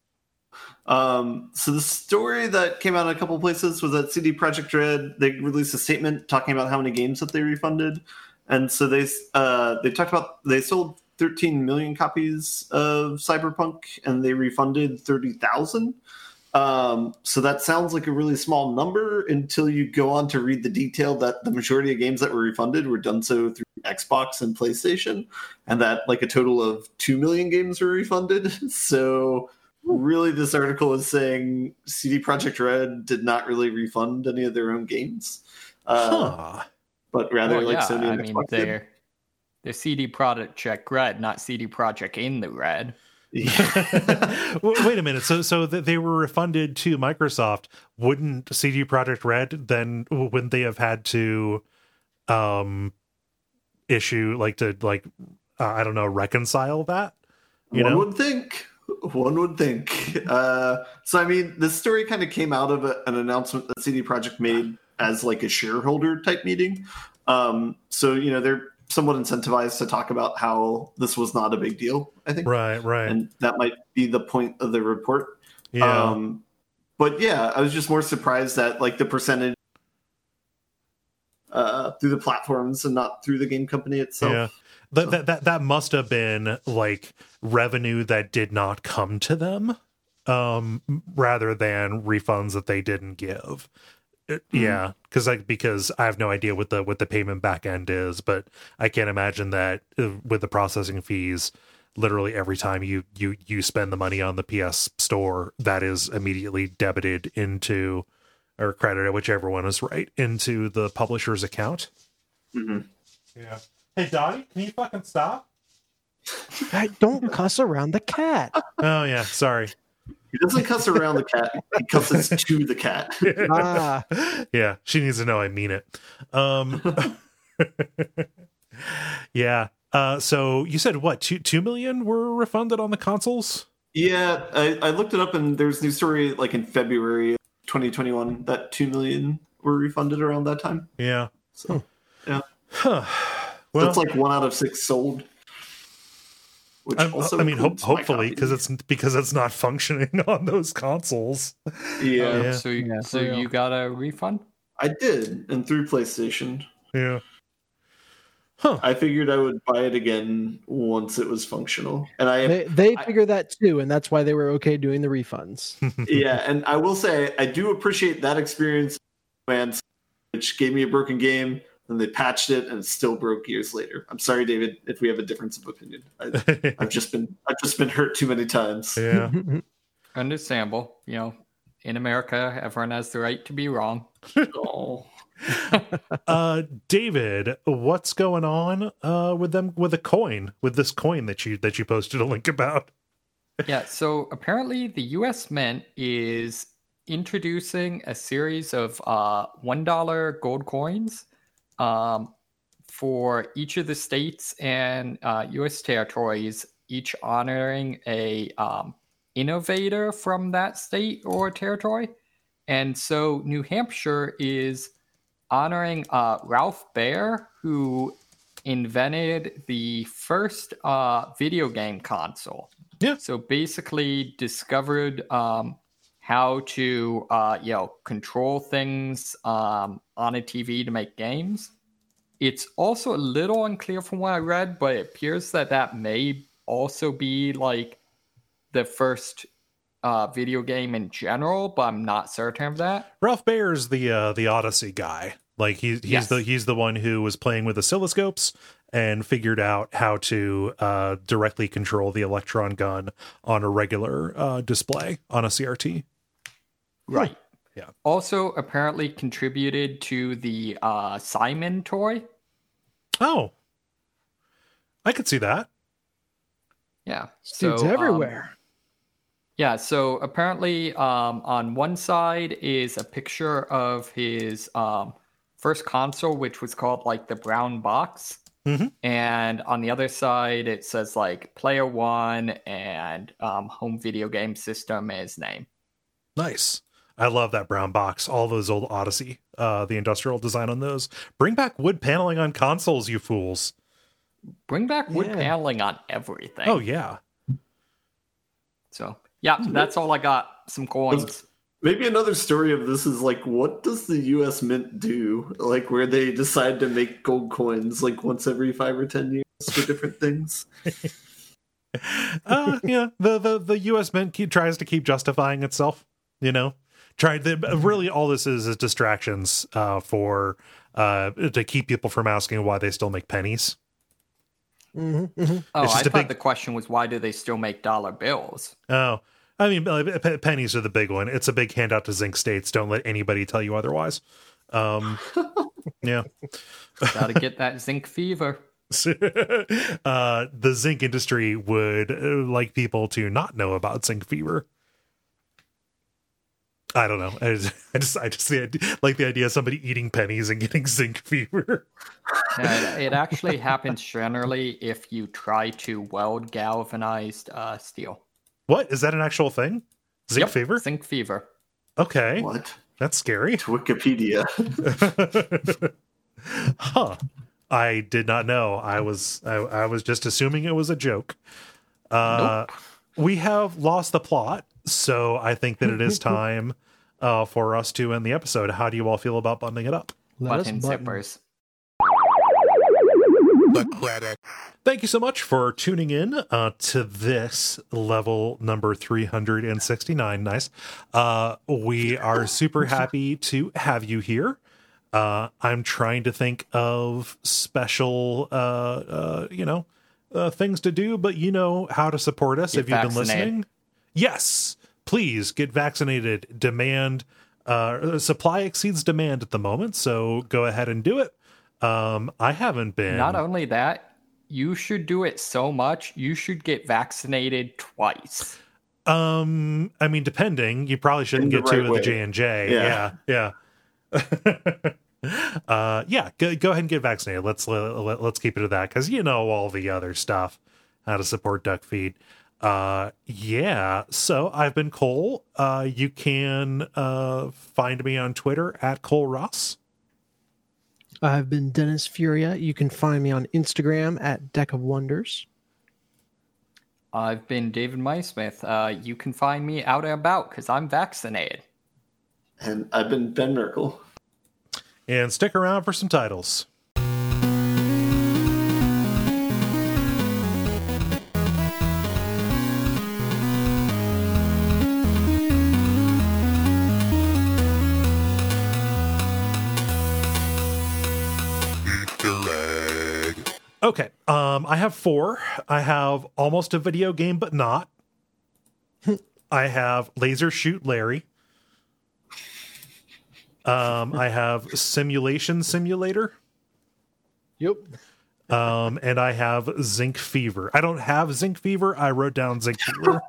Um, so the story that came out in a couple places was that C D Projekt Red, they released a statement talking about how many games that they refunded, and so they uh, they talked about they sold thirteen million copies of Cyberpunk and they refunded thirty thousand. Um, so that sounds like a really small number until you go on to read the detail that the majority of games that were refunded were done so through Xbox and PlayStation, and that like a total of two million games were refunded. So really, this article is saying C D Projekt Red did not really refund any of their own games, uh, Huh. but rather Well, like yeah, Sony I and mean, Xbox did. they're they're C D Projekt Red, not C D Projekt in the red. Yeah. W- Wait a minute. So, so that they were refunded to Microsoft. Wouldn't C D Projekt Red then? Wouldn't they have had to um issue like to like uh, I don't know reconcile that? You One know? would think. One would think. Uh, so, I mean, this story kind of came out of a, an announcement that C D Projekt made as like a shareholder type meeting. Um, so, you know, they're somewhat incentivized to talk about how this was not a big deal, I think. Right, right. And that might be the point of the report. Yeah. Um, but yeah, I was just more surprised that like the percentage uh, through the platforms and not through the game company itself. Yeah. That, that that that must have been like revenue that did not come to them, um, rather than refunds that they didn't give. It- Yeah, because like because I have no idea what the what the payment back end is, but I can't imagine that uh, with the processing fees, literally every time you you you spend the money on the P S Store, that is immediately debited into or credited, whichever one is right, into the publisher's account. Mhm. Yeah. Hey, Dottie, can you fucking stop? I don't cuss around the cat. Oh yeah, sorry. He doesn't cuss around the cat. He cusses to the cat. Ah. Yeah, she needs to know I mean it. Um, yeah. Uh, so you said what? Two two million were refunded on the consoles? Yeah, I, I looked it up, and there's a new story like in February twenty twenty-one that two million were refunded around that time. Yeah. So yeah, Huh. so Well, it's like one out of six sold. Which I, also I mean, ho- includes my hopefully, copy. because it's because it's not functioning on those consoles. yeah, Yeah. So, Yeah, so for real. you got a refund? I did, and through PlayStation, Yeah. Huh. I figured I would buy it again once it was functional, and I They they I- figure that too, and that's why they were okay doing the refunds. yeah, and I will say I do appreciate that experience, man, which gave me a broken game, and they patched it, and it still broke years later. I'm sorry, David, if we have a difference of opinion. I, I've just been I've just been hurt too many times. Yeah. Understandable. You know, in America, everyone has the right to be wrong. Oh. Uh, David, what's going on uh with them with the coin with this coin that you that you posted a link about? Yeah, so apparently the U S Mint is introducing a series of uh, one dollar gold coins um, for each of the states and uh, U S territories, each honoring a um, innovator from that state or territory. And so New Hampshire is honoring uh, Ralph Baer, who invented the first uh, video game console. Yeah. So basically discovered um, how to, uh, you know, control things um, on a T V to make games. It's also a little unclear from what I read, but it appears that that may also be like the first uh, video game in general, but I'm not certain of that. Ralph Baer's the uh, the Odyssey guy. Like he's he's Yes. the he's the one who was playing with oscilloscopes and figured out how to uh, directly control the electron gun on a regular uh, display on a C R T. Right. Yeah. Also, apparently contributed to the uh, Simon toy. Oh, I could see that. Yeah. Dude's So, um, everywhere. yeah. So apparently, um, on one side is a picture of his um, first console, which was called like the Brown Box. Mhm. And on the other side, it says like Player One and um, Home Video Game System as name. Nice. I love that brown box. All those old Odyssey, uh, the industrial design on those. Bring back wood paneling on consoles, you fools. Bring back wood Yeah. paneling on everything. Oh yeah. So yeah, that's all I got. Some coins. Maybe another story of this is like, what does the U S Mint do? Like, where they decide to make gold coins like once every five or ten years for different things. uh, yeah. The, the the U S Mint keep, tries to keep justifying itself. you know, try the really all this is is distractions uh, for uh, to keep people from asking why they still make pennies. Mm-hmm, mm-hmm. Oh, It's I just a thought big- the question was why do they still make dollar bills? Oh, I mean, uh, pe- pennies are the big one. It's a big handout to zinc states. Don't let anybody tell you otherwise. Um, yeah. Gotta get that zinc fever. uh, the zinc industry would uh, like people to not know about zinc fever. I don't know. I just, I just, I just the idea- like the idea of somebody eating pennies and getting zinc fever. Yeah, it, it actually happens generally if you try to weld galvanized uh, steel. What is that an actual thing? Zinc Yep, fever? Zinc fever. Okay, What? that's scary. To Wikipedia. Huh. I did not know. I was I, I was just assuming it was a joke. Uh we have lost the plot, so I think that it is time uh for us to end the episode. How do you all feel about buttoning it up? Let us Button button. zippers. The credit. Thank you so much for tuning in uh, to this level number three hundred sixty-nine. Nice. Uh, we are super happy to have you here. Uh, I'm trying to think of special, uh, uh, you know, uh, things to do, but you know how to support us Get if you've been vaccinated. listening. Yes, please get vaccinated. Demand, uh, supply exceeds demand at the moment, so go ahead and do it. Um, I haven't been. Not only that, you should do it so much, you should get vaccinated twice. Um, I mean, depending, you probably shouldn't In the get two right of the way. J and J. Yeah, Yeah. yeah. uh, yeah. Go, go ahead and get vaccinated. Let's let, let, let's keep it to that because you know all the other stuff, how to support duck feed. Uh, yeah. So I've been Cole. Uh, you can uh find me on Twitter at Cole Ross. I've been Dennis Furia. You can find me on Instagram at Deck of Wonders. I've been David Mysmith. Uh, you can find me out and about because I'm vaccinated. And I've been Ben Merkel. And stick around for some titles. Easter egg. Okay. Um, I have four. I have almost a video game, but not. I have Laser Shoot Larry. Um, I have Simulation Simulator. Yep. Um, and I have Zinc Fever. I don't have Zinc Fever. I wrote down Zinc Fever.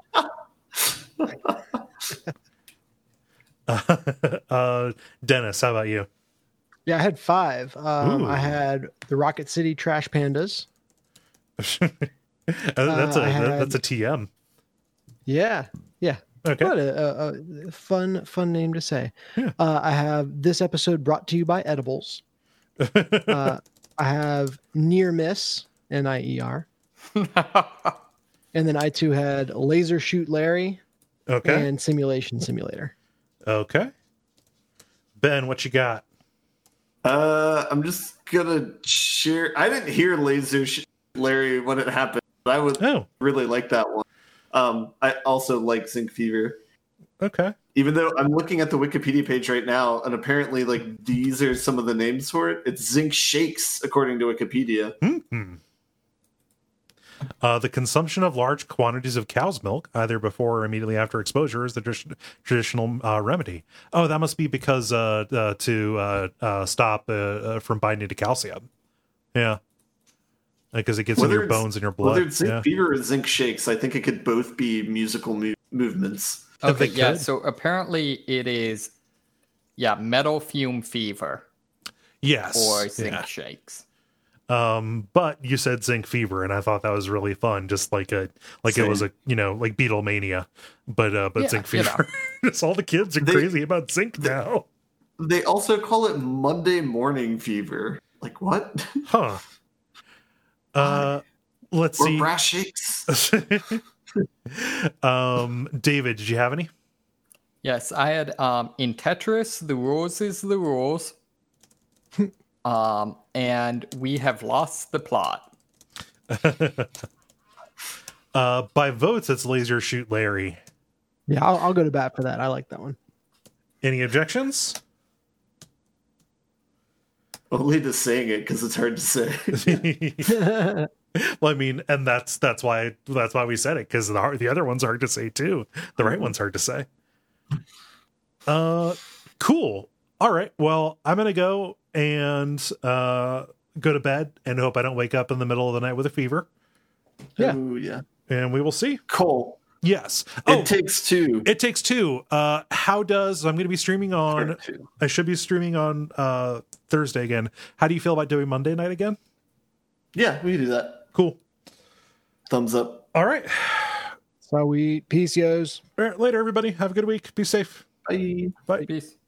uh, Dennis, how about you? Yeah, I had five. Um, Ooh. I had the Rocket City Trash Pandas. Uh, that's a I had- that's a T M. Yeah, yeah. Okay. What a, a, a fun, fun name to say. Yeah. Uh, I have this episode brought to you by Edibles. uh, I have Near Miss, N I E R. And then I too had Laser Shoot Larry Okay. and Simulation Simulator. Okay. Ben, what you got? Uh, I'm just gonna share. I didn't hear Laser Sh- Larry when it happened, but I would Oh, really like that one. Um, I also like Zinc Fever, okay. even though I'm looking at the Wikipedia page right now, and apparently, like these are some of the names for it. It's Zinc Shakes, according to Wikipedia. Hmm. Uh, the consumption of large quantities of cow's milk, either before or immediately after exposure, is the tr- traditional uh, remedy. Oh, that must be because uh, uh, to uh, uh, stop uh, uh, from binding to calcium. Yeah, because it gets in Whether your it's- bones and your blood. Whether it's Zinc Yeah. Fever or Zinc Shakes, I think it could both be musical mu- movements. If Okay, they yeah, could. so apparently it is, yeah, metal fume fever Yes. or zinc Yeah. shakes. Um, but you said Zinc Fever, and I thought that was really fun. Just like a like it Same. was a you know like Beatlemania, but uh, but Yeah, Zinc you Fever. Just all the kids are They- crazy about zinc now. They also call it Monday Morning Fever. Like what? Huh. Uh, let's or see. Brass Shakes. um, David, did you have any? Yes, I had um in Tetris, the rules is the rules. um, and we have lost the plot. Uh, by votes, it's Laser Shoot Larry. Yeah, I'll, I'll go to bat for that. I like that one. Any objections? Only to saying it because it's hard to say. Well, I mean, and that's that's why that's why we said it, because the hard- the other one's hard to say too. The right one's hard to say. Uh, cool. All right. Well, I'm gonna go and uh go to bed and hope I don't wake up in the middle of the night with a fever. Yeah. Ooh, yeah. And we will see. Cole. Yes. It Oh, takes two. it takes two. Uh, how does I'm going to be streaming on? Part two. I should be streaming on uh Thursday again. How do you feel about doing Monday night again? Yeah, we can do that. Cool. Thumbs up. All right. So we P C Os. All right. Later, everybody. Have a good week. Be safe. Bye. Bye. Peace.